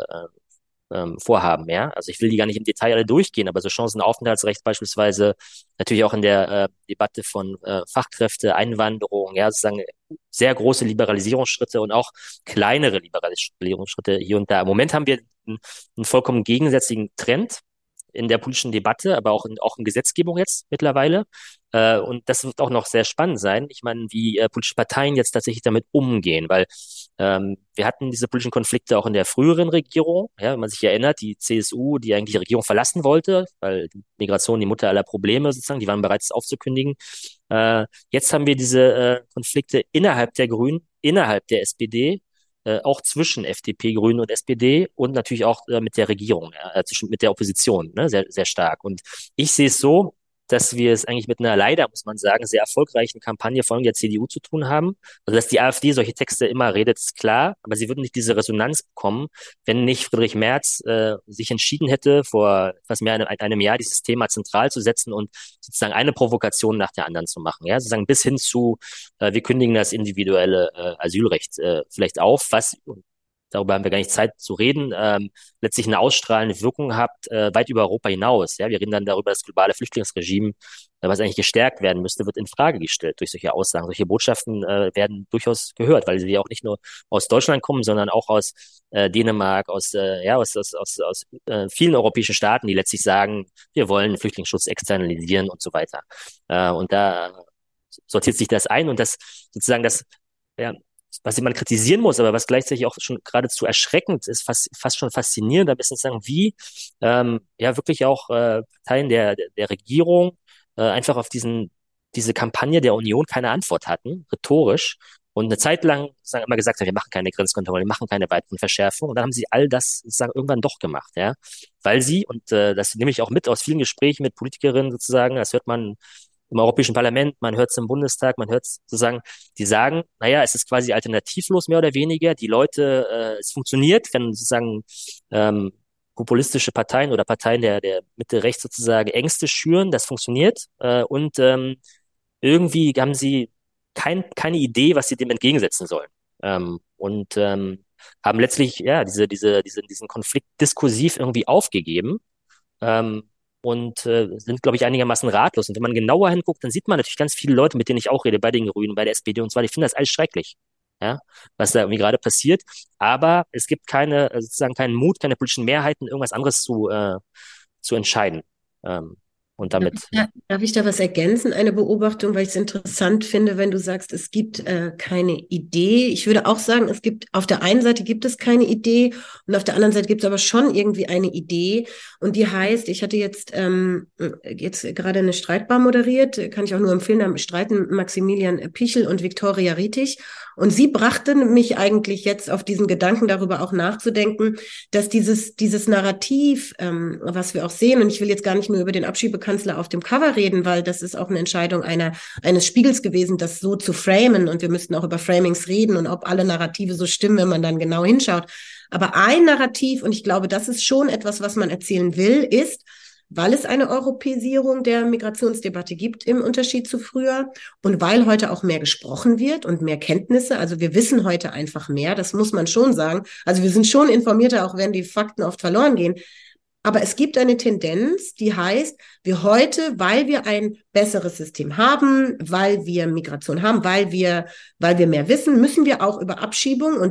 ähm, Vorhaben, ja. Also ich will die gar nicht im Detail alle durchgehen, aber so Chancenaufenthaltsrecht beispielsweise, natürlich auch in der äh, Debatte von äh, Fachkräfte, Einwanderung, ja, sozusagen sehr große Liberalisierungsschritte und auch kleinere Liberalisierungsschritte hier und da. Im Moment haben wir einen, einen vollkommen gegensätzlichen Trend in der politischen Debatte, aber auch in, auch in Gesetzgebung jetzt mittlerweile. Äh, und das wird auch noch sehr spannend sein. Ich meine, wie äh, politische Parteien jetzt tatsächlich damit umgehen, weil ähm, wir hatten diese politischen Konflikte auch in der früheren Regierung. Ja, wenn man sich erinnert, die C S U, die eigentlich die Regierung verlassen wollte, weil die Migration die Mutter aller Probleme sozusagen, die waren bereit, es aufzukündigen. Äh, jetzt haben wir diese äh, Konflikte innerhalb der Grünen, innerhalb der S P D, äh, auch zwischen F D P, Grünen und S P D und natürlich auch äh, mit der Regierung, ja, äh, zwischen mit der Opposition, ne, sehr, sehr stark. Und ich sehe es so, dass wir es eigentlich mit einer leider, muss man sagen, sehr erfolgreichen Kampagne von der C D U zu tun haben. Also, dass die AfD solche Texte immer redet, ist klar, aber sie würden nicht diese Resonanz bekommen, wenn nicht Friedrich Merz äh, sich entschieden hätte, vor etwas mehr einem, einem Jahr dieses Thema zentral zu setzen und sozusagen eine Provokation nach der anderen zu machen. Ja, sozusagen bis hin zu, äh, wir kündigen das individuelle äh, Asylrecht äh, vielleicht auf, was, darüber haben wir gar nicht Zeit zu reden, ähm, letztlich eine ausstrahlende Wirkung hat, äh, weit über Europa hinaus. Ja, wir reden dann darüber, das globale Flüchtlingsregime, äh, was eigentlich gestärkt werden müsste, wird in Frage gestellt durch solche Aussagen. Solche Botschaften äh, werden durchaus gehört, weil sie ja auch nicht nur aus Deutschland kommen, sondern auch aus äh, Dänemark, aus äh, ja aus aus aus, aus äh, vielen europäischen Staaten, die letztlich sagen, wir wollen Flüchtlingsschutz externalisieren und so weiter. Äh, und da sortiert sich das ein und das sozusagen das ja, was man kritisieren muss, aber was gleichzeitig auch schon geradezu erschreckend ist, fast, fast schon faszinierend, ein bisschen zu sagen, wie ähm, ja wirklich auch äh, Parteien der, der, der Regierung äh, einfach auf diesen diese Kampagne der Union keine Antwort hatten, rhetorisch, und eine Zeit lang sagen, immer gesagt haben, wir machen keine Grenzkontrolle, wir machen keine weiteren Verschärfungen, und dann haben sie all das sozusagen irgendwann doch gemacht, ja, weil sie, und äh, das nehme ich auch mit aus vielen Gesprächen mit Politikerinnen sozusagen, das hört man im Europäischen Parlament, man hört es im Bundestag, man hört es sozusagen, die sagen, naja, es ist quasi alternativlos mehr oder weniger. Die Leute, äh, es funktioniert, wenn sozusagen ähm, populistische Parteien oder Parteien der, der Mitte rechts sozusagen Ängste schüren, das funktioniert. Äh, und ähm, irgendwie haben sie kein, keine Idee, was sie dem entgegensetzen sollen. Ähm, und ähm, haben letztlich ja diese, diese, diese, diesen Konflikt diskursiv irgendwie aufgegeben. Ähm, und äh, sind, glaube ich, einigermaßen ratlos. Und wenn man genauer hinguckt, dann sieht man natürlich ganz viele Leute, mit denen ich auch rede, bei den Grünen, bei der S P D und zwar, die finden das alles schrecklich, ja, was da irgendwie gerade passiert. Aber es gibt keine, äh, sozusagen keinen Mut, keine politischen Mehrheiten, irgendwas anderes zu, äh, zu entscheiden. Ähm, und Darf damit. ich, da, darf ich da was ergänzen? Eine Beobachtung, weil ich es interessant finde, wenn du sagst, es gibt äh, keine Idee. Ich würde auch sagen, es gibt, auf der einen Seite gibt es keine Idee und auf der anderen Seite gibt es aber schon irgendwie eine Idee. Und die heißt, ich hatte jetzt, ähm, jetzt gerade eine Streitbar moderiert, kann ich auch nur empfehlen, da streiten Maximilian Pichel und Viktoria Rietig. Und sie brachten mich eigentlich jetzt auf diesen Gedanken, darüber auch nachzudenken, dass dieses, dieses Narrativ, ähm, was wir auch sehen, und ich will jetzt gar nicht nur über den Abschiebekanzler auf dem Cover reden, weil das ist auch eine Entscheidung einer, eines Spiegels gewesen, das so zu framen, und wir müssten auch über Framings reden und ob alle Narrative so stimmen, wenn man dann genau hinschaut. Aber ein Narrativ, und ich glaube, das ist schon etwas, was man erzählen will, ist, weil es eine Europäisierung der Migrationsdebatte gibt im Unterschied zu früher und weil heute auch mehr gesprochen wird und mehr Kenntnisse. Also wir wissen heute einfach mehr, das muss man schon sagen. Also wir sind schon informierter, auch wenn die Fakten oft verloren gehen. Aber es gibt eine Tendenz, die heißt, wir heute, weil wir ein besseres System haben, weil wir Migration haben, weil wir, weil wir mehr wissen, müssen wir auch über Abschiebung und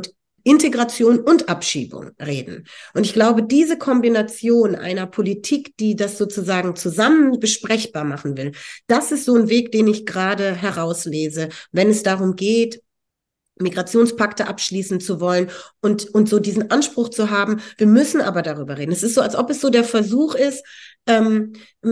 Integration und Abschiebung reden. Und ich glaube, diese Kombination einer Politik, die das sozusagen zusammen besprechbar machen will, das ist so ein Weg, den ich gerade herauslese, wenn es darum geht, Migrationspakte abschließen zu wollen und, und so diesen Anspruch zu haben, wir müssen aber darüber reden. Es ist so, als ob es so der Versuch ist, ähm,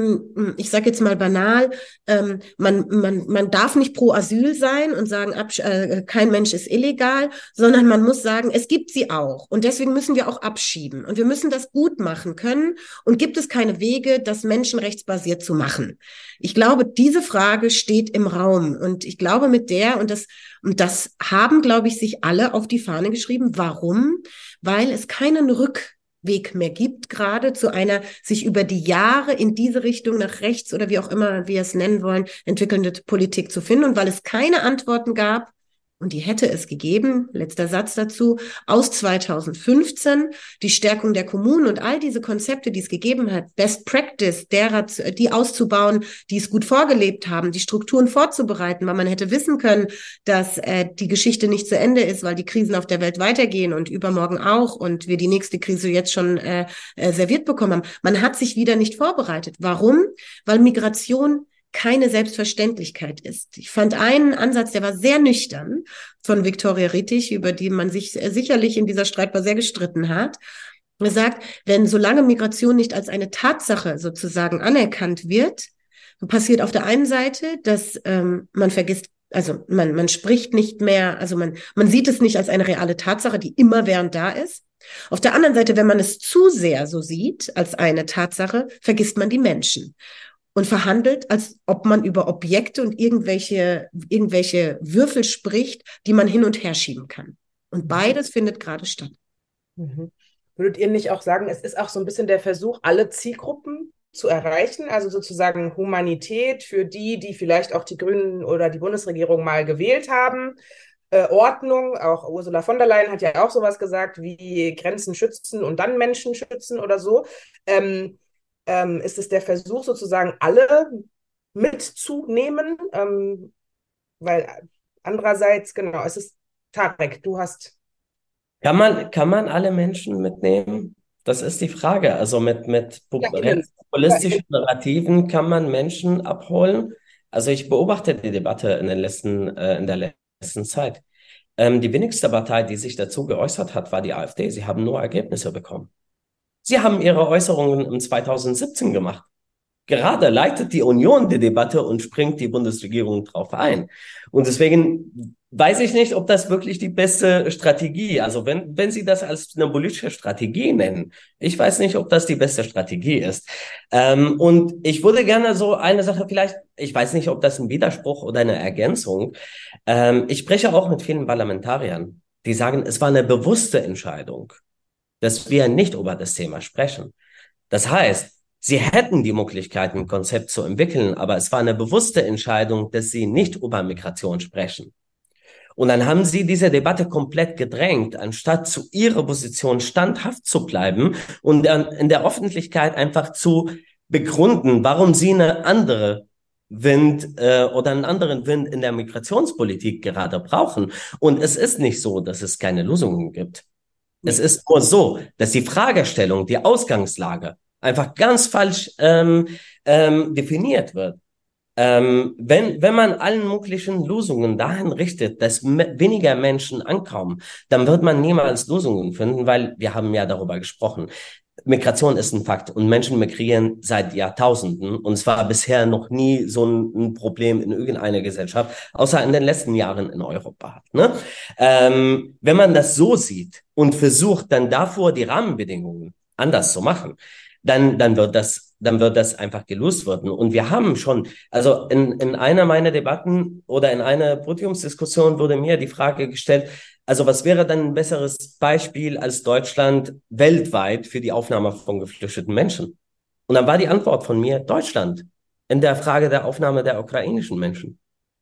ich sage jetzt mal banal, ähm, man, man, man darf nicht pro Asyl sein und sagen, absch- äh, kein Mensch ist illegal, sondern man muss sagen, es gibt sie auch und deswegen müssen wir auch abschieben und wir müssen das gut machen können und gibt es keine Wege, das menschenrechtsbasiert zu machen. Ich glaube, diese Frage steht im Raum und ich glaube mit der, und das, und das haben, glaube ich, sich alle auf die Fahne geschrieben. Warum? Weil es keinen Rückweg mehr gibt, gerade zu einer sich über die Jahre in diese Richtung nach rechts oder wie auch immer wir es nennen wollen, entwickelnde Politik zu finden und weil es keine Antworten gab, und die hätte es gegeben, letzter Satz dazu, aus zweitausendfünfzehn, die Stärkung der Kommunen und all diese Konzepte, die es gegeben hat, Best Practice, derer, die auszubauen, die es gut vorgelebt haben, die Strukturen vorzubereiten, weil man hätte wissen können, dass äh, die Geschichte nicht zu Ende ist, weil die Krisen auf der Welt weitergehen und übermorgen auch und wir die nächste Krise jetzt schon äh, äh, serviert bekommen haben. Man hat sich wieder nicht vorbereitet. Warum? Weil Migration keine Selbstverständlichkeit ist. Ich fand einen Ansatz, der war sehr nüchtern, von Viktoria Rittig, über die man sich sicherlich in dieser Streitbar sehr gestritten hat. Er sagt, wenn solange Migration nicht als eine Tatsache sozusagen anerkannt wird, passiert auf der einen Seite, dass ähm, man vergisst, also man man spricht nicht mehr, also man man sieht es nicht als eine reale Tatsache, die immerwährend da ist. Auf der anderen Seite, wenn man es zu sehr so sieht als eine Tatsache, vergisst man die Menschen und verhandelt, als ob man über Objekte und irgendwelche, irgendwelche Würfel spricht, die man hin und her schieben kann. Und beides findet gerade statt. Mhm. Würdet ihr nicht auch sagen, es ist auch so ein bisschen der Versuch, alle Zielgruppen zu erreichen, also sozusagen Humanität für die, die vielleicht auch die Grünen oder die Bundesregierung mal gewählt haben, äh, Ordnung, auch Ursula von der Leyen hat ja auch sowas gesagt, wie Grenzen schützen und dann Menschen schützen oder so. Ähm, Ähm, ist es der Versuch, sozusagen alle mitzunehmen? Ähm, weil andererseits, genau, es ist Tarek, du hast. Kann man, kann man alle Menschen mitnehmen? Das ist die Frage. Also mit, mit Ja, innen. rechtspopulistischen Narrativen kann man Menschen abholen. Also ich beobachte die Debatte in den letzten, äh, in der letzten Zeit. Ähm, die wenigste Partei, die sich dazu geäußert hat, war die AfD. Sie haben nur Ergebnisse bekommen. Sie haben ihre Äußerungen im zweitausendsiebzehn gemacht. Gerade leitet die Union die Debatte und springt die Bundesregierung drauf ein. Und deswegen weiß ich nicht, ob das wirklich die beste Strategie, also wenn, wenn Sie das als eine politische Strategie nennen, ich weiß nicht, ob das die beste Strategie ist. Ähm, und ich würde gerne so eine Sache vielleicht, ich weiß nicht, ob das ein Widerspruch oder eine Ergänzung, ähm, ich spreche auch mit vielen Parlamentariern, die sagen, es war eine bewusste Entscheidung, dass wir nicht über das Thema sprechen. Das heißt, sie hätten die Möglichkeit, ein Konzept zu entwickeln, aber es war eine bewusste Entscheidung, dass sie nicht über Migration sprechen. Und dann haben sie diese Debatte komplett gedrängt, anstatt zu ihrer Position standhaft zu bleiben und in der Öffentlichkeit einfach zu begründen, warum sie eine andere Wind äh, oder einen anderen Wind in der Migrationspolitik gerade brauchen. Und es ist nicht so, dass es keine Lösungen gibt. Es ist nur so, dass die Fragestellung, die Ausgangslage einfach ganz falsch ähm, ähm, definiert wird. Ähm, wenn, wenn man allen möglichen Lösungen dahin richtet, dass me- weniger Menschen ankommen, dann wird man niemals Lösungen finden, weil wir haben ja darüber gesprochen. Migration ist ein Fakt und Menschen migrieren seit Jahrtausenden und es war bisher noch nie so ein, ein Problem in irgendeiner Gesellschaft, außer in den letzten Jahren in Europa. Ne? Ähm, wenn man das so sieht und versucht dann davor die Rahmenbedingungen anders zu machen, dann, dann wird das, dann wird das einfach gelöst werden. Und wir haben schon, also in, in einer meiner Debatten oder in einer Podiumsdiskussion wurde mir die Frage gestellt, also was wäre dann ein besseres Beispiel als Deutschland weltweit für die Aufnahme von geflüchteten Menschen? Und dann war die Antwort von mir Deutschland in der Frage der Aufnahme der ukrainischen Menschen.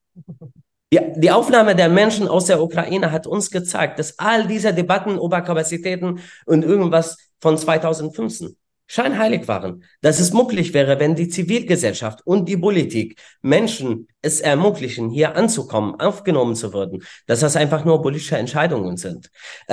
Die, die Aufnahme der Menschen aus der Ukraine hat uns gezeigt, dass all diese Debatten über Kapazitäten und irgendwas von zweitausendfünfzehn scheinheilig waren, dass es möglich wäre, wenn die Zivilgesellschaft und die Politik Menschen es ermöglichen, hier anzukommen, aufgenommen zu werden, dass das einfach nur politische Entscheidungen sind.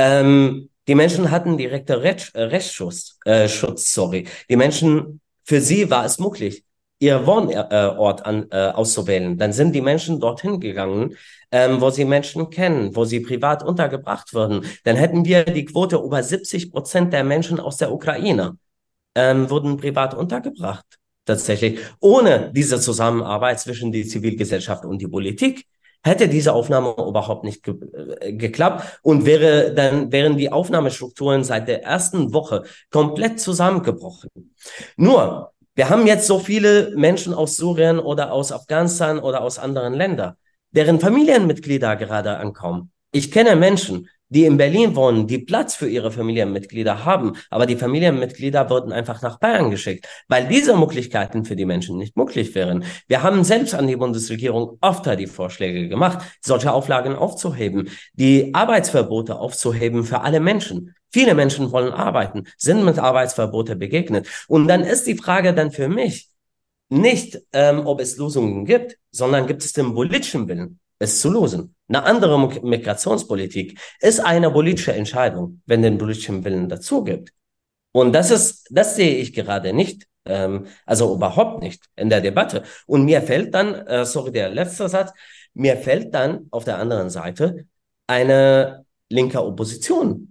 Ähm, die Menschen hatten direkte Recht, äh, Rechtsschutz, äh, Schutz, sorry. Die Menschen, für sie war es möglich, ihr Wohnort an, äh, auszuwählen. Dann sind die Menschen dorthin gegangen, ähm, wo sie Menschen kennen, wo sie privat untergebracht würden. Dann hätten wir die Quote über siebzig Prozent der Menschen aus der Ukraine ähm, wurden privat untergebracht. Tatsächlich. Ohne diese Zusammenarbeit zwischen die Zivilgesellschaft und die Politik hätte diese Aufnahme überhaupt nicht ge äh, geklappt und wäre dann wären die Aufnahmestrukturen seit der ersten Woche komplett zusammengebrochen. Nur, wir haben jetzt so viele Menschen aus Syrien oder aus Afghanistan oder aus anderen Ländern, deren Familienmitglieder gerade ankommen. Ich kenne Menschen, die in Berlin wohnen, die Platz für ihre Familienmitglieder haben, aber die Familienmitglieder wurden einfach nach Bayern geschickt, weil diese Möglichkeiten für die Menschen nicht möglich wären. Wir haben selbst an die Bundesregierung oft die Vorschläge gemacht, solche Auflagen aufzuheben, die Arbeitsverbote aufzuheben für alle Menschen. Viele Menschen wollen arbeiten, sind mit Arbeitsverbote begegnet. Und dann ist die Frage dann für mich nicht, ähm, ob es Lösungen gibt, sondern gibt es den politischen Willen, es zu lösen. Eine andere Migrationspolitik ist eine politische Entscheidung, wenn den politischen Willen dazu gibt. Und das ist, das sehe ich gerade nicht, ähm, also überhaupt nicht in der Debatte. Und mir fällt dann, äh, sorry, der letzte Satz, mir fällt dann auf der anderen Seite eine linke Opposition.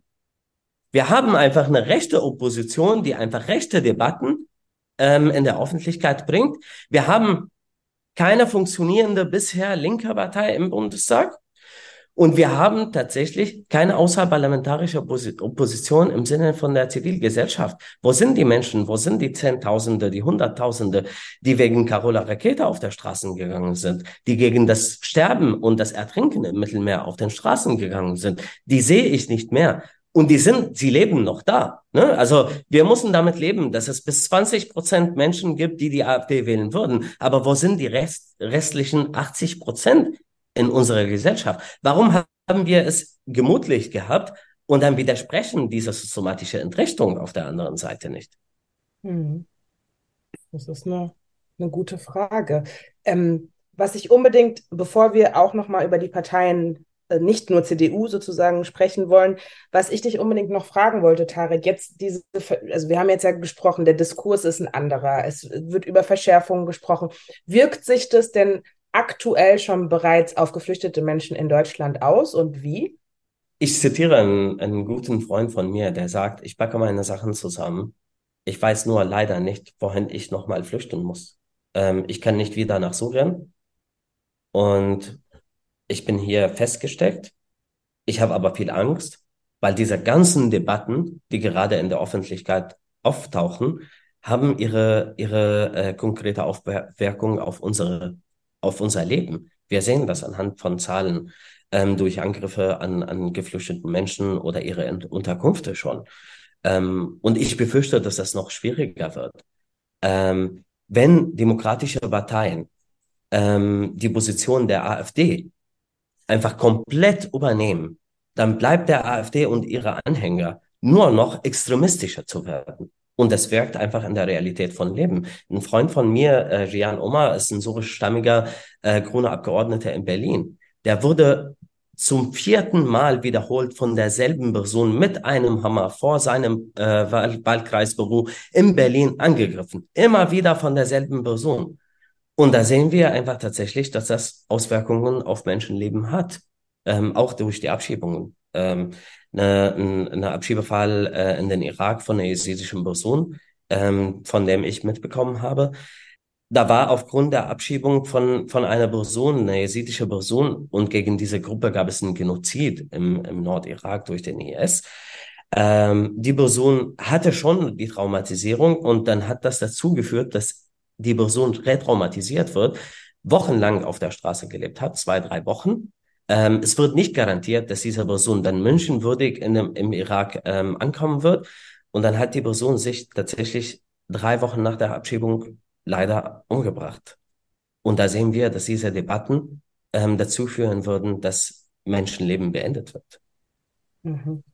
Wir haben einfach eine rechte Opposition, die einfach rechte Debatten ähm, in der Öffentlichkeit bringt. Wir haben keine funktionierende bisher linke Partei im Bundestag. Und wir haben tatsächlich keine außerparlamentarische Opposition im Sinne von der Zivilgesellschaft. Wo sind die Menschen? Wo sind die Zehntausende, die Hunderttausende, die wegen Carola Rackete auf der Straßen gegangen sind, die gegen das Sterben und das Ertrinken im Mittelmeer auf den Straßen gegangen sind? Die sehe ich nicht mehr. Und die sind, sie leben noch da. Ne? Also wir müssen damit leben, dass es bis zwanzig Prozent Menschen gibt, die die AfD wählen würden. Aber wo sind die Rest, restlichen achtzig Prozent in unserer Gesellschaft? Warum haben wir es gemutlich gehabt und dann widersprechen diese systematische Entrechtung auf der anderen Seite nicht? Hm. Das ist eine, eine gute Frage. Ähm, was ich unbedingt, bevor wir auch noch mal über die Parteien, äh, nicht nur C D U sozusagen, sprechen wollen, was ich dich unbedingt noch fragen wollte, Tarek, jetzt diese, also wir haben jetzt ja gesprochen, der Diskurs ist ein anderer, es wird über Verschärfungen gesprochen. Wirkt sich das denn aktuell schon bereits auf geflüchtete Menschen in Deutschland aus und wie? Ich zitiere einen, einen guten Freund von mir, der sagt, ich packe meine Sachen zusammen. Ich weiß nur leider nicht, wohin ich nochmal flüchten muss. Ähm, ich kann nicht wieder nach Syrien und ich bin hier festgesteckt. Ich habe aber viel Angst, weil diese ganzen Debatten, die gerade in der Öffentlichkeit auftauchen, haben ihre, ihre äh, konkrete Auswirkung auf unsere, auf unser Leben. Wir sehen das anhand von Zahlen ähm, durch Angriffe an, an geflüchteten Menschen oder ihre Unterkünfte schon. Ähm, und ich befürchte, dass das noch schwieriger wird. Ähm, wenn demokratische Parteien ähm, die Position der AfD einfach komplett übernehmen, dann bleibt der AfD und ihre Anhänger nur noch extremistischer zu werden. Und das wirkt einfach in der Realität von Leben. Ein Freund von mir, äh, Rian Omar, ist ein syrischstämmiger äh, grüner Abgeordneter in Berlin. Der wurde zum vierten Mal wiederholt von derselben Person mit einem Hammer vor seinem äh, Wahl Wahlkreisbüro in Berlin angegriffen. Immer wieder von derselben Person. Und da sehen wir einfach tatsächlich, dass das Auswirkungen auf Menschenleben hat, ähm, auch durch die Abschiebungen. Ähm, eine, ein eine Abschiebefall äh, in den Irak von einer jesidischen Person, ähm, von dem ich mitbekommen habe. Da war aufgrund der Abschiebung von von einer Person, eine jesidische Person, und gegen diese Gruppe gab es einen Genozid im, im Nordirak durch den I S. Ähm, die Person hatte schon die Traumatisierung und dann hat das dazu geführt, dass die Person retraumatisiert wird, wochenlang auf der Straße gelebt hat, zwei, drei Wochen. Ähm, es wird nicht garantiert, dass diese Person dann menschenwürdig in dem, im Irak ähm, ankommen wird. Und dann hat die Person sich tatsächlich drei Wochen nach der Abschiebung leider umgebracht. Und da sehen wir, dass diese Debatten ähm, dazu führen würden, dass Menschenleben beendet wird. Mhm.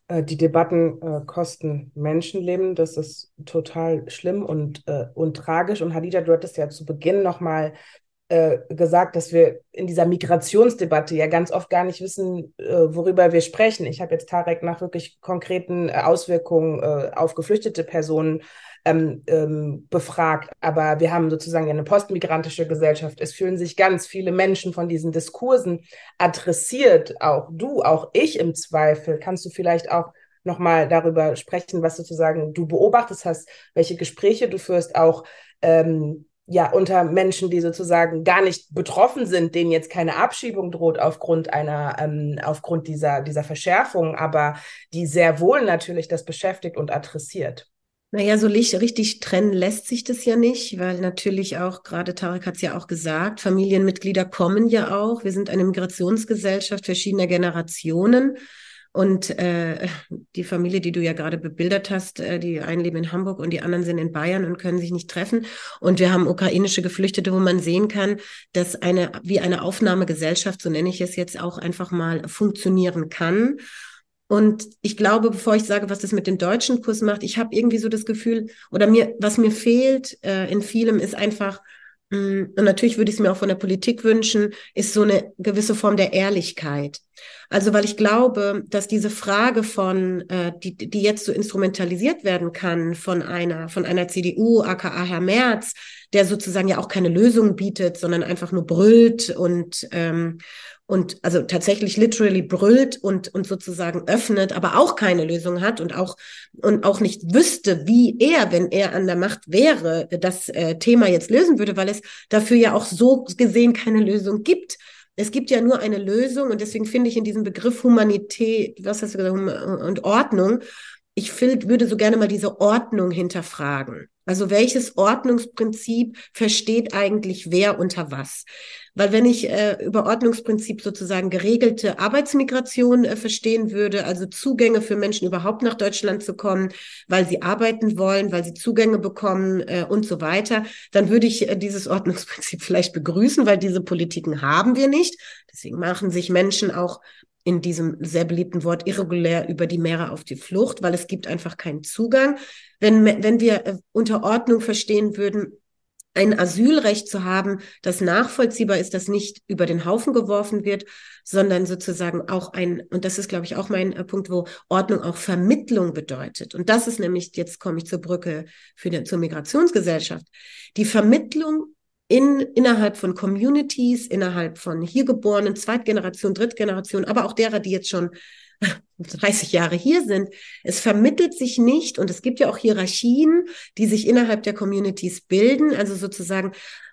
Äh, Die Debatten äh, kosten Menschenleben. Das ist total schlimm und, äh, und tragisch. Und Hadija, du hattest ja zu Beginn nochmal äh, gesagt, dass wir in dieser Migrationsdebatte ja ganz oft gar nicht wissen, äh, worüber wir sprechen. Ich habe jetzt Tarek nach wirklich konkreten äh, Auswirkungen äh, auf geflüchtete Personen ähm, ähm, befragt. Aber wir haben sozusagen eine postmigrantische Gesellschaft. Es fühlen sich ganz viele Menschen von diesen Diskursen adressiert. Auch du, auch ich im Zweifel. Kannst du vielleicht auch nochmal darüber sprechen, was sozusagen du beobachtet hast, welche Gespräche du führst, auch ähm, ja, unter Menschen, die sozusagen gar nicht betroffen sind, denen jetzt keine Abschiebung droht aufgrund einer, ähm, aufgrund dieser, dieser Verschärfung, aber die sehr wohl natürlich das beschäftigt und adressiert. Naja, so richtig trennen lässt sich das ja nicht, weil natürlich auch, gerade Tarek hat es ja auch gesagt, Familienmitglieder kommen ja auch. Wir sind eine Migrationsgesellschaft verschiedener Generationen. Und äh, die Familie, die du ja gerade bebildert hast, äh, die einen leben in Hamburg und die anderen sind in Bayern und können sich nicht treffen. Und wir haben ukrainische Geflüchtete, wo man sehen kann, dass eine, wie eine Aufnahmegesellschaft, so nenne ich es jetzt auch einfach mal, funktionieren kann. Und ich glaube, bevor ich sage, was das mit dem deutschen Kurs macht, ich habe irgendwie so das Gefühl, oder mir, was mir fehlt äh, in vielem, ist einfach, mh, und natürlich würde ich es mir auch von der Politik wünschen, ist so eine gewisse Form der Ehrlichkeit. Also, weil ich glaube, dass diese Frage von, äh, die, die jetzt so instrumentalisiert werden kann von einer, von einer C D U, aka Herr Merz, der sozusagen ja auch keine Lösung bietet, sondern einfach nur brüllt und ähm, und also tatsächlich literally brüllt und und sozusagen öffnet, aber auch keine Lösung hat und auch und auch nicht wüsste, wie er, wenn er an der Macht wäre, das äh, Thema jetzt lösen würde, weil es dafür ja auch so gesehen keine Lösung gibt. Es gibt ja nur eine Lösung und deswegen finde ich in diesem Begriff Humanität, was hast du gesagt, und Ordnung, ich will, würde so gerne mal diese Ordnung hinterfragen. Also welches Ordnungsprinzip versteht eigentlich wer unter was? Weil wenn ich äh, über Ordnungsprinzip sozusagen geregelte Arbeitsmigration äh, verstehen würde, also Zugänge für Menschen überhaupt nach Deutschland zu kommen, weil sie arbeiten wollen, weil sie Zugänge bekommen äh, und so weiter, dann würde ich äh, dieses Ordnungsprinzip vielleicht begrüßen, weil diese Politiken haben wir nicht. Deswegen machen sich Menschen auch in diesem sehr beliebten Wort irregulär über die Meere auf die Flucht, weil es gibt einfach keinen Zugang. Wenn, wenn wir äh, unter Ordnung verstehen würden, ein Asylrecht zu haben, das nachvollziehbar ist, das nicht über den Haufen geworfen wird, sondern sozusagen auch ein, und das ist, glaube ich, auch mein äh, Punkt, wo Ordnung auch Vermittlung bedeutet. Und das ist nämlich, jetzt komme ich zur Brücke für die, zur Migrationsgesellschaft, die Vermittlung in, innerhalb von Communities, innerhalb von hier geborenen, Zweitgeneration, Drittgeneration, aber auch derer, die jetzt schon dreißig Jahre hier sind. Es vermittelt sich nicht und es gibt ja auch Hierarchien, die sich innerhalb der Communities bilden, also sozusagen,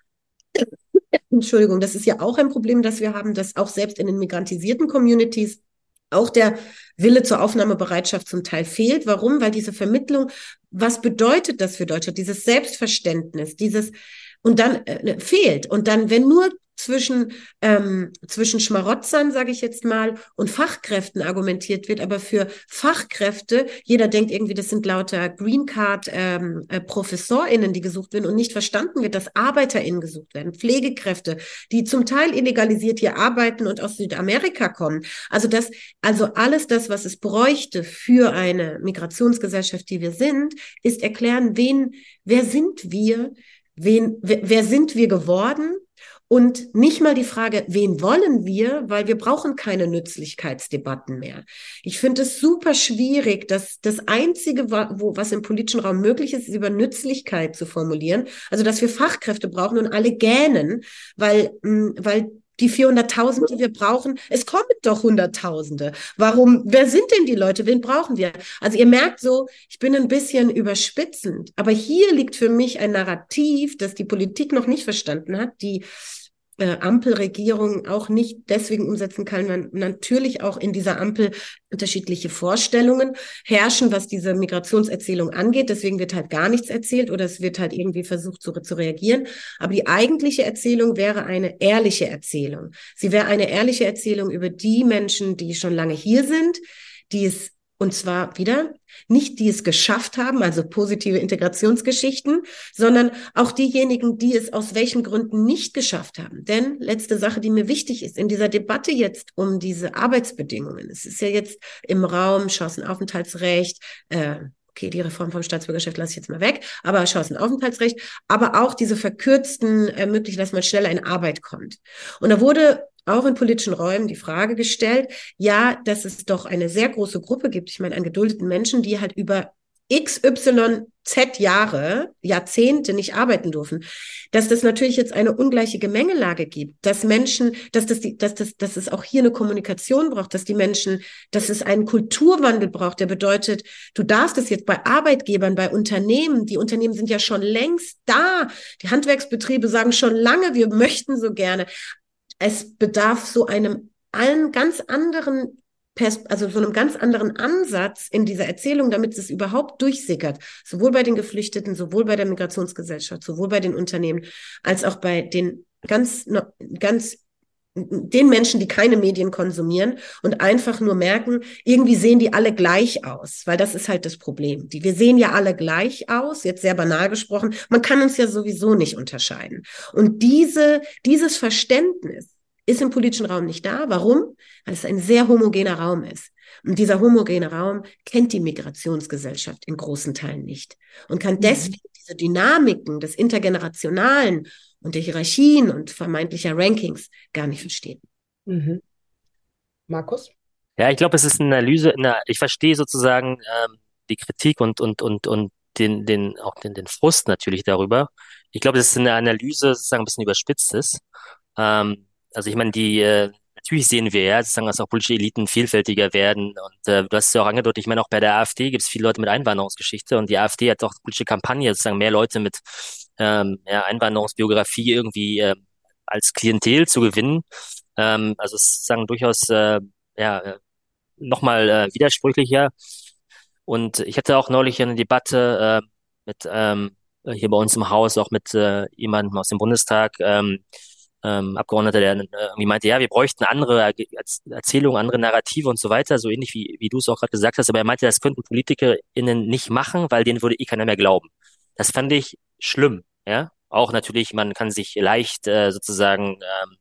Entschuldigung, das ist ja auch ein Problem, das wir haben, dass auch selbst in den migrantisierten Communities auch der Wille zur Aufnahmebereitschaft zum Teil fehlt. Warum? Weil diese Vermittlung, was bedeutet das für Deutschland? Dieses Selbstverständnis, dieses und dann äh, fehlt. Und dann, wenn nur zwischen ähm, zwischen Schmarotzern, sage ich jetzt mal, und Fachkräften argumentiert wird, aber für Fachkräfte, jeder denkt irgendwie, das sind lauter Green Card ähm, äh, ProfessorInnen, die gesucht werden und nicht verstanden wird, dass ArbeiterInnen gesucht werden, Pflegekräfte, die zum Teil illegalisiert hier arbeiten und aus Südamerika kommen. Also das, also alles das, was es bräuchte für eine Migrationsgesellschaft, die wir sind, ist erklären, wen, wer sind wir, wen, wer, wer sind wir geworden? Und nicht mal die Frage, wen wollen wir, weil wir brauchen keine Nützlichkeitsdebatten mehr. Ich finde es super schwierig, dass das Einzige, wo, was im politischen Raum möglich ist, ist über Nützlichkeit zu formulieren. Also, dass wir Fachkräfte brauchen und alle gähnen, weil, weil die vierhunderttausend, die wir brauchen, es kommen doch Hunderttausende. Warum, wer sind denn die Leute? Wen brauchen wir? Also ihr merkt so, ich bin ein bisschen überspitzend, aber hier liegt für mich ein Narrativ, das die Politik noch nicht verstanden hat, die äh, Ampelregierung auch nicht deswegen umsetzen kann, weil natürlich auch in dieser Ampel unterschiedliche Vorstellungen herrschen, was diese Migrationserzählung angeht. Deswegen wird halt gar nichts erzählt oder es wird halt irgendwie versucht zu, zu reagieren. Aber die eigentliche Erzählung wäre eine ehrliche Erzählung. Sie wäre eine ehrliche Erzählung über die Menschen, die schon lange hier sind, die es Und zwar wieder nicht die es geschafft haben, also positive Integrationsgeschichten, sondern auch diejenigen, die es aus welchen Gründen nicht geschafft haben. Denn letzte Sache, die mir wichtig ist in dieser Debatte jetzt um diese Arbeitsbedingungen. Es ist ja jetzt im Raum Chancenaufenthaltsrecht, äh, okay, die Reform vom Staatsbürgerschaft lasse ich jetzt mal weg, aber Chancenaufenthaltsrecht, aber auch diese verkürzten ermöglichen, dass man schneller in Arbeit kommt. Und da wurde auch in politischen Räumen die Frage gestellt, ja, dass es doch eine sehr große Gruppe gibt, ich meine an geduldeten Menschen, die halt über X Y Z Jahre, Jahrzehnte nicht arbeiten dürfen, dass das natürlich jetzt eine ungleiche Gemengelage gibt, dass Menschen, dass das, die, dass das, dass es auch hier eine Kommunikation braucht, dass die Menschen, dass es einen Kulturwandel braucht, der bedeutet, du darfst es jetzt bei Arbeitgebern, bei Unternehmen, die Unternehmen sind ja schon längst da, die Handwerksbetriebe sagen schon lange, wir möchten so gerne. Es bedarf so einem allen ganz anderen Pers- also so einem ganz anderen Ansatz in dieser Erzählung, damit es überhaupt durchsickert, sowohl bei den Geflüchteten, sowohl bei der Migrationsgesellschaft, sowohl bei den Unternehmen, als auch bei den ganz, ganz den Menschen, die keine Medien konsumieren und einfach nur merken, irgendwie sehen die alle gleich aus, weil das ist halt das Problem. Die, wir sehen ja alle gleich aus, jetzt sehr banal gesprochen, man kann uns ja sowieso nicht unterscheiden. Und diese, dieses Verständnis ist im politischen Raum nicht da. Warum? Weil es ein sehr homogener Raum ist. Und dieser homogene Raum kennt die Migrationsgesellschaft in großen Teilen nicht und kann deswegen diese Dynamiken des Intergenerationalen und der Hierarchien und vermeintlicher Rankings gar nicht verstehen. Mhm. Markus? Ja, ich glaube, es ist eine Analyse, eine, ich verstehe sozusagen ähm, die Kritik und und und und den den auch den den Frust natürlich darüber. Ich glaube, es ist eine Analyse, sozusagen ein bisschen überspitzt ist. Ähm, also ich meine, die äh, natürlich sehen wir ja, sozusagen, dass auch politische Eliten vielfältiger werden. Und äh, du hast es ja auch angedeutet, ich meine, auch bei der AfD gibt es viele Leute mit Einwanderungsgeschichte und die AfD hat auch politische Kampagne, sozusagen mehr Leute mit ähm, ja, Einwanderungsbiografie irgendwie äh, als Klientel zu gewinnen. Ähm, also es ist sozusagen durchaus äh, ja äh, nochmal äh, widersprüchlicher. Und ich hatte auch neulich eine Debatte äh, mit ähm, hier bei uns im Haus, auch mit äh, jemandem aus dem Bundestag, ähm, ähm, Abgeordneter, der äh, irgendwie meinte, ja, wir bräuchten andere Er- Erzählungen, andere Narrative und so weiter, so ähnlich wie, wie du es auch gerade gesagt hast. Aber er meinte, das könnten PolitikerInnen nicht machen, weil denen würde eh keiner mehr glauben. Das fand ich schlimm, ja. Auch natürlich, man kann sich leicht äh, sozusagen ähm,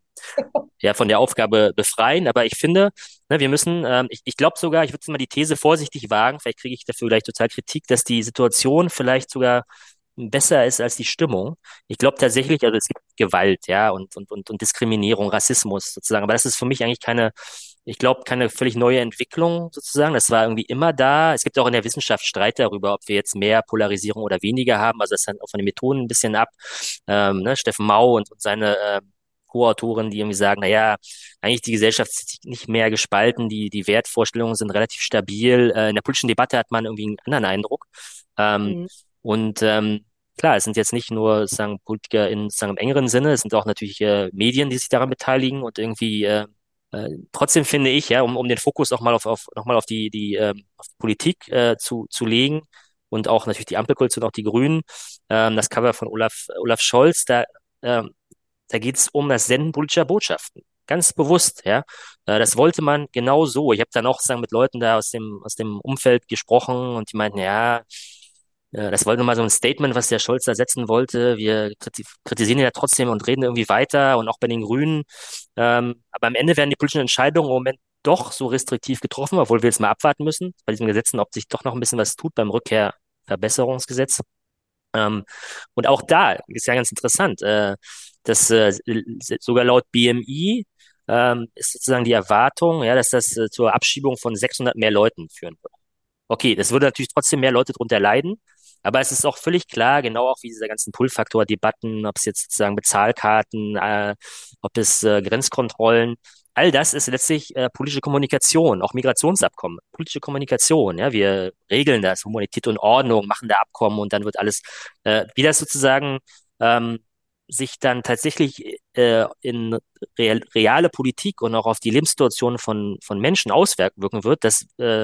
ja von der Aufgabe befreien. Aber ich finde, ne, wir müssen, ähm, ich, ich glaube sogar, ich würde jetzt mal die These vorsichtig wagen, vielleicht kriege ich dafür gleich total Kritik, dass die Situation vielleicht sogar besser ist als die Stimmung. Ich glaube tatsächlich, also es gibt Gewalt, ja, und, und, und, und Diskriminierung, Rassismus sozusagen. Aber das ist für mich eigentlich keine, ich glaube, keine völlig neue Entwicklung sozusagen. Das war irgendwie immer da. Es gibt auch in der Wissenschaft Streit darüber, ob wir jetzt mehr Polarisierung oder weniger haben. Also das hängt auch von den Methoden ein bisschen ab. Ähm, ne, Steffen Mau und, und seine äh, Co-Autoren, die irgendwie sagen, na ja, eigentlich die Gesellschaft ist nicht mehr gespalten, die, die Wertvorstellungen sind relativ stabil. Äh, in der politischen Debatte hat man irgendwie einen anderen Eindruck. Ähm, Mhm. und ähm, klar, es sind jetzt nicht nur sozusagen Politiker in sozusagen im engeren Sinne, es sind auch natürlich äh, Medien, die sich daran beteiligen und irgendwie äh, äh, trotzdem finde ich, ja, um, um den Fokus auch mal auf, auf nochmal auf die, die, ähm, auf die Politik äh, zu, zu legen und auch natürlich die Ampelkoalition, auch die Grünen, ähm, das Cover von Olaf, Olaf Scholz, da ähm, da geht es um das Senden politischer Botschaften. Ganz bewusst, ja. Äh, Das wollte man genau so. Ich habe dann auch sagen, mit Leuten da aus dem, aus dem Umfeld gesprochen und die meinten, ja, äh, das wollte mal so ein Statement, was der Scholz da setzen wollte. Wir kriti- kritisieren ihn ja trotzdem und reden irgendwie weiter und auch bei den Grünen. Ähm, aber am Ende werden die politischen Entscheidungen im Moment doch so restriktiv getroffen, obwohl wir jetzt mal abwarten müssen bei diesen Gesetzen, ob sich doch noch ein bisschen was tut beim Rückkehrverbesserungsgesetz. Ähm, und auch da ist ja ganz interessant, äh, dass äh, sogar laut B M I ähm, ist sozusagen die Erwartung, ja, dass das äh, zur Abschiebung von sechshundert mehr Leuten führen würde. Okay, das würde natürlich trotzdem mehr Leute drunter leiden, aber es ist auch völlig klar, genau auch wie diese ganzen Pull-Faktor-Debatten, ob es jetzt sozusagen Bezahlkarten, äh, ob es äh, Grenzkontrollen, all das ist letztlich äh, politische Kommunikation, auch Migrationsabkommen, politische Kommunikation. Ja, wir regeln das, Humanität und Ordnung, machen da Abkommen und dann wird alles, äh, wie das sozusagen ähm, sich dann tatsächlich äh, in real, reale Politik und auch auf die Lebenssituation von von Menschen auswirken wird, das äh,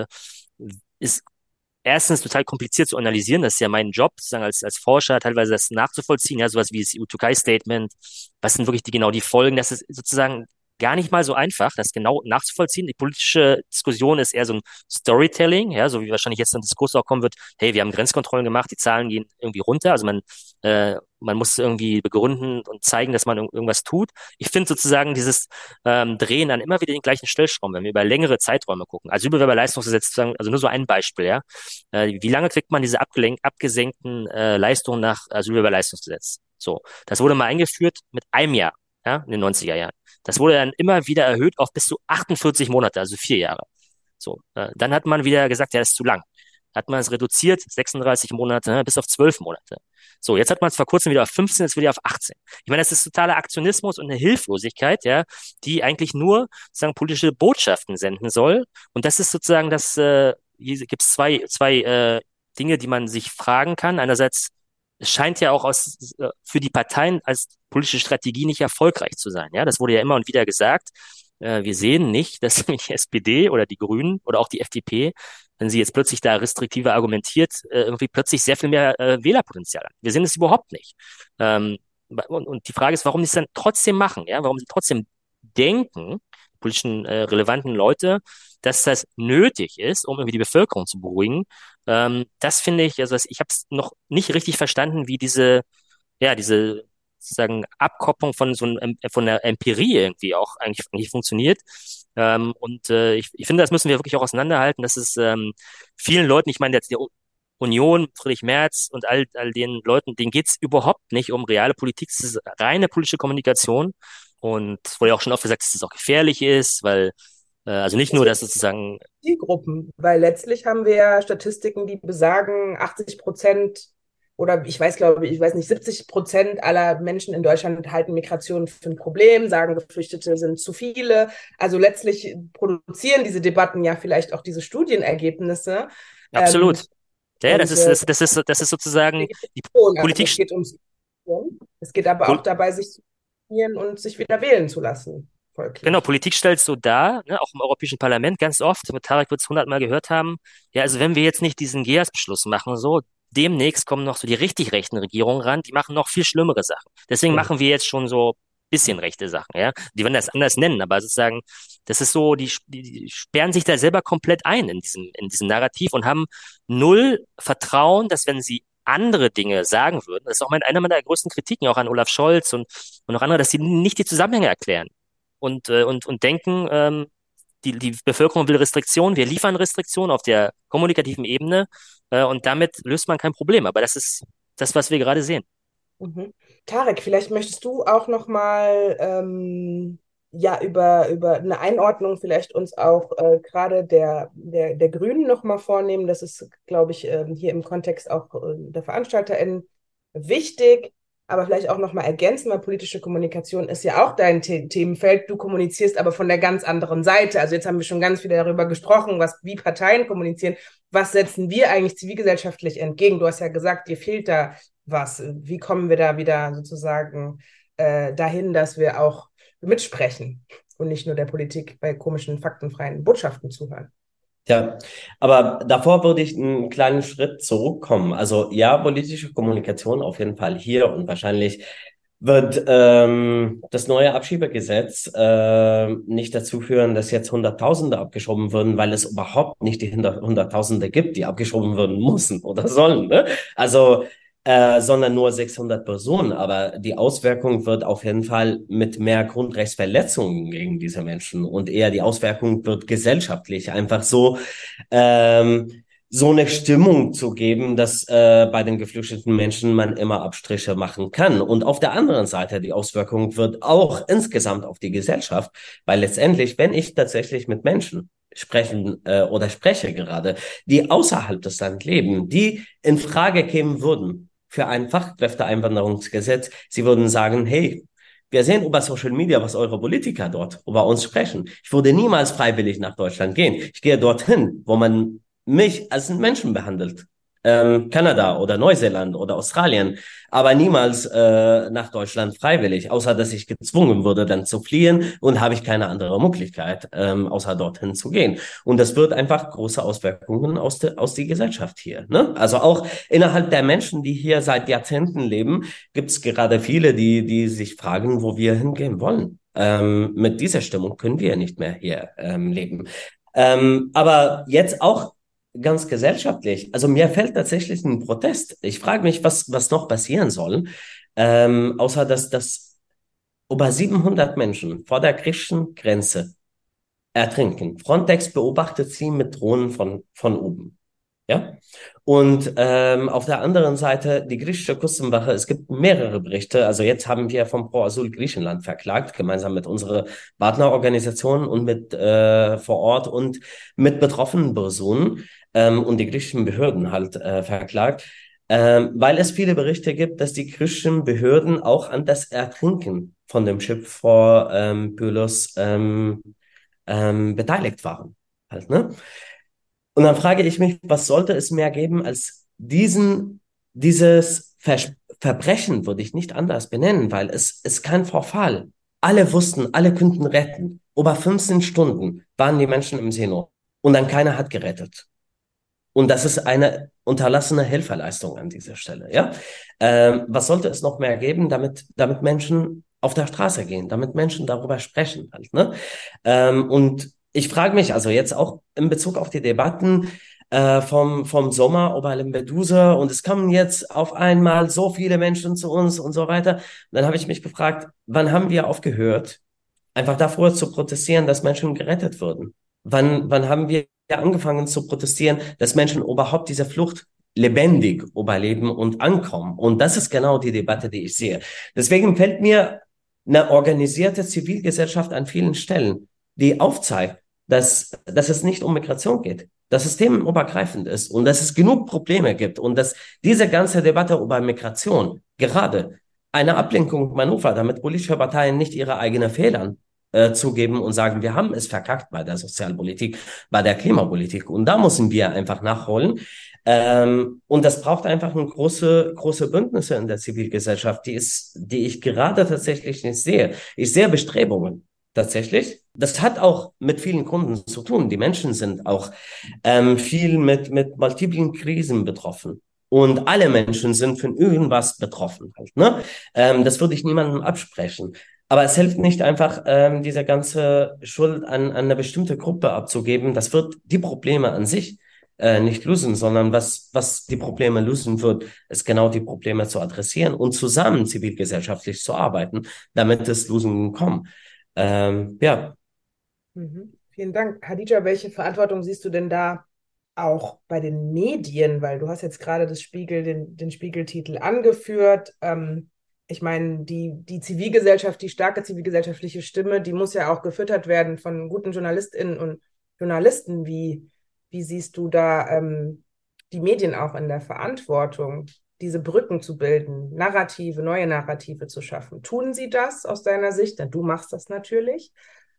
ist erstens total kompliziert zu analysieren. Das ist ja mein Job, sozusagen als, als Forscher, teilweise das nachzuvollziehen. Ja, sowas wie das E U-Türkei-Statement. Was sind wirklich die, genau die Folgen? Das ist sozusagen gar nicht mal so einfach, das genau nachzuvollziehen. Die politische Diskussion ist eher so ein Storytelling, ja, so wie wahrscheinlich jetzt ein Diskurs auch kommen wird, hey, wir haben Grenzkontrollen gemacht, die Zahlen gehen irgendwie runter, also man, äh, man muss irgendwie begründen und zeigen, dass man irgendwas tut. Ich finde sozusagen dieses ähm, Drehen an immer wieder den gleichen Stellschrauben, wenn wir über längere Zeiträume gucken. Also Asylbewerberleistungsgesetz, also nur so ein Beispiel, ja. Äh, wie lange kriegt man diese abgelenk abgesenkten äh, Leistungen nach Asylbewerberleistungsgesetz? So, das wurde mal eingeführt mit einem Jahr, ja, in den neunziger Jahren. Das wurde dann immer wieder erhöht auf bis zu achtundvierzig Monate, also vier Jahre. So, äh, dann hat man wieder gesagt, ja, das ist zu lang. Hat man es reduziert, sechsunddreißig Monate, ne, bis auf zwölf Monate. So, jetzt hat man es vor kurzem wieder auf fünfzehn, jetzt wieder auf achtzehn. Ich meine, das ist totaler Aktionismus und eine Hilflosigkeit, ja, die eigentlich nur sozusagen politische Botschaften senden soll. Und das ist sozusagen das, äh, hier gibt es zwei, zwei äh, Dinge, die man sich fragen kann. Einerseits, es scheint ja auch aus, äh, für die Parteien als politische Strategie nicht erfolgreich zu sein. Ja, das wurde ja immer und wieder gesagt. Äh, wir sehen nicht, dass die S P D oder die Grünen oder auch die F D P, wenn sie jetzt plötzlich da restriktiver argumentiert, äh, irgendwie plötzlich sehr viel mehr äh, Wählerpotenzial hat. Wir sehen es überhaupt nicht. Ähm, und, und die Frage ist, warum die es dann trotzdem machen, ja, warum sie trotzdem denken, politischen äh, relevanten Leute, dass das nötig ist, um irgendwie die Bevölkerung zu beruhigen. Ähm, das finde ich, also ich habe es noch nicht richtig verstanden, wie diese, ja, diese sozusagen Abkopplung von so einem, von der Empirie irgendwie auch eigentlich, eigentlich funktioniert. Ähm, und äh, ich, ich finde, das müssen wir wirklich auch auseinanderhalten. Das ist ähm, vielen Leuten, ich meine jetzt die Union, Friedrich Merz und all, all den Leuten, denen geht's überhaupt nicht um reale Politik. Es ist reine politische Kommunikation. Und es wurde ja auch schon oft gesagt, dass es auch gefährlich ist, weil, äh, also nicht nur, dass sozusagen Zielgruppen, weil letztlich haben wir ja Statistiken, die besagen, achtzig Prozent oder ich weiß, glaube ich, ich weiß nicht, siebzig Prozent aller Menschen in Deutschland halten Migration für ein Problem, sagen, Geflüchtete sind zu viele. Also letztlich produzieren diese Debatten ja vielleicht auch diese Studienergebnisse. absolut. Ähm, Ja, das und ist, äh, das, das ist, das ist sozusagen die also Politik, es geht ums es geht aber auch dabei, sich zu informieren und sich wieder wählen zu lassen, genau, folglich. Politik stellt so dar, ne, auch im Europäischen Parlament ganz oft, mit Tarek wird es hundertmal gehört haben, ja, also wenn wir jetzt nicht diesen G E A S-Beschluss machen, so, demnächst kommen noch so die richtig rechten Regierungen ran, die machen noch viel schlimmere Sachen. Deswegen Ja. machen wir jetzt schon so bisschen rechte Sachen, ja. Die werden das anders nennen, aber sozusagen, das ist so, die, die, die sperren sich da selber komplett ein in diesem, in diesem Narrativ und haben null Vertrauen, dass wenn sie andere Dinge sagen würden, das ist auch mein, einer meiner größten Kritiken auch an Olaf Scholz und, und auch andere, dass sie nicht die Zusammenhänge erklären und, äh, und, und denken, ähm, die, die Bevölkerung will Restriktionen, wir liefern Restriktionen auf der kommunikativen Ebene äh, und damit löst man kein Problem. Aber das ist das, was wir gerade sehen. Mhm. Tarek, vielleicht möchtest du auch noch mal ähm, ja über, über eine Einordnung vielleicht uns auch äh, gerade der, der, der Grünen noch mal vornehmen. Das ist, glaube ich, ähm, hier im Kontext auch äh, der VeranstalterInnen wichtig, aber vielleicht auch noch mal ergänzen, weil politische Kommunikation ist ja auch dein The Themenfeld. Du kommunizierst aber von der ganz anderen Seite. Also jetzt haben wir schon ganz viel darüber gesprochen, was wie Parteien kommunizieren. Was setzen wir eigentlich zivilgesellschaftlich entgegen? Du hast ja gesagt, dir fehlt da was. Wie kommen wir da wieder sozusagen äh, dahin, dass wir auch mitsprechen und nicht nur der Politik bei komischen, faktenfreien Botschaften zuhören? Ja, aber davor würde ich einen kleinen Schritt zurückkommen. Also ja, politische Kommunikation auf jeden Fall hier und wahrscheinlich wird ähm, das neue Abschiebegesetz äh, nicht dazu führen, dass jetzt Hunderttausende abgeschoben würden, weil es überhaupt nicht die Hunderttausende gibt, die abgeschoben werden müssen oder sollen. Ne? Also äh, sondern nur sechshundert Personen. Aber die Auswirkung wird auf jeden Fall mit mehr Grundrechtsverletzungen gegen diese Menschen und eher die Auswirkung wird gesellschaftlich einfach so, ähm, so eine Stimmung zu geben, dass äh, bei den geflüchteten Menschen man immer Abstriche machen kann. Und auf der anderen Seite, die Auswirkung wird auch insgesamt auf die Gesellschaft, weil letztendlich, wenn ich tatsächlich mit Menschen sprechen äh, oder spreche gerade, die außerhalb des Landes leben, die in Frage kämen würden für ein Fachkräfteeinwanderungsgesetz, sie würden sagen, hey, wir sehen über Social Media, was eure Politiker dort über uns sprechen. Ich würde niemals freiwillig nach Deutschland gehen. Ich gehe dorthin, wo man mich als einen Menschen behandelt. Ähm, Kanada oder Neuseeland oder Australien, aber niemals äh, nach Deutschland freiwillig, außer dass ich gezwungen würde, dann zu fliehen und habe ich keine andere Möglichkeit, ähm, außer dorthin zu gehen. Und das wird einfach große Auswirkungen aus, de, aus die Gesellschaft hier. Ne? Also auch innerhalb der Menschen, die hier seit Jahrzehnten leben, gibt es gerade viele, die, die sich fragen, wo wir hingehen wollen. Ähm, mit dieser Stimmung können wir nicht mehr hier ähm, leben. Ähm, aber jetzt auch ganz gesellschaftlich. Also mir fällt tatsächlich ein Protest. Ich frage mich, was, was noch passieren soll, ähm, außer dass, dass über siebenhundert Menschen vor der griechischen Grenze ertrinken. Frontex beobachtet sie mit Drohnen von, von oben. Ja? Und ähm, auf der anderen Seite die griechische Küstenwache, es gibt mehrere Berichte, also jetzt haben wir vom Pro Asyl Griechenland verklagt, gemeinsam mit unserer Partnerorganisation und mit äh, vor Ort und mit betroffenen Personen ähm, und die griechischen Behörden halt äh, verklagt, ähm, weil es viele Berichte gibt, dass die griechischen Behörden auch an das Ertrinken von dem Schiff vor ähm, Pylos ähm, ähm, beteiligt waren. Halt, ne? Und dann frage ich mich, was sollte es mehr geben als diesen, dieses Vers Verbrechen würde ich nicht anders benennen, weil es ist kein Vorfall. Alle wussten, alle könnten retten. Über fünfzehn Stunden waren die Menschen im Seenot und dann keiner hat gerettet. Und das ist eine unterlassene Hilfeleistung an dieser Stelle, ja. Ähm, was sollte es noch mehr geben, damit, damit Menschen auf der Straße gehen, damit Menschen darüber sprechen halt, ne? Ähm, und ich frage mich also jetzt auch in Bezug auf die Debatten äh, vom, vom Sommer über Lampedusa und es kommen jetzt auf einmal so viele Menschen zu uns und so weiter. Und dann habe ich mich gefragt, wann haben wir aufgehört, einfach davor zu protestieren, dass Menschen gerettet würden? Wann, wann haben wir angefangen zu protestieren, dass Menschen überhaupt diese Flucht lebendig überleben und ankommen? Und das ist genau die Debatte, die ich sehe. Deswegen fällt mir eine organisierte Zivilgesellschaft an vielen Stellen, die aufzeigt, dass, dass es nicht um Migration geht, dass es themenübergreifend ist und dass es genug Probleme gibt und dass diese ganze Debatte über Migration gerade eine Ablenkung Manöver, damit politische Parteien nicht ihre eigenen Fehler äh, zugeben und sagen, wir haben es verkackt bei der Sozialpolitik, bei der Klimapolitik und da müssen wir einfach nachholen. Ähm, und das braucht einfach eine große, große Bündnisse in der Zivilgesellschaft, die ist, die ich gerade tatsächlich nicht sehe. Ich sehe Bestrebungen. Tatsächlich. Das hat auch mit vielen Gründen zu tun. Die Menschen sind auch ähm, viel mit, mit multiplen Krisen betroffen. Und alle Menschen sind von irgendwas betroffen. Halt, ne? Ähm, das würde ich niemandem absprechen. Aber es hilft nicht einfach, ähm, diese ganze Schuld an, an eine bestimmte Gruppe abzugeben. Das wird die Probleme an sich äh, nicht lösen, sondern was, was die Probleme lösen wird, ist genau die Probleme zu adressieren und zusammen zivilgesellschaftlich zu arbeiten, damit es Lösungen kommen. Ähm, ja. Mhm. Vielen Dank. Hadija, welche Verantwortung siehst du denn da auch bei den Medien? Weil du hast jetzt gerade das Spiegel, den, den Spiegeltitel angeführt. Ähm, ich meine, die, die Zivilgesellschaft, die starke zivilgesellschaftliche Stimme, die muss ja auch gefüttert werden von guten JournalistInnen und Journalisten. Wie, wie siehst du da ähm, die Medien auch in der Verantwortung, diese Brücken zu bilden, Narrative, neue Narrative zu schaffen? Tun sie das aus deiner Sicht? Denn du machst das natürlich.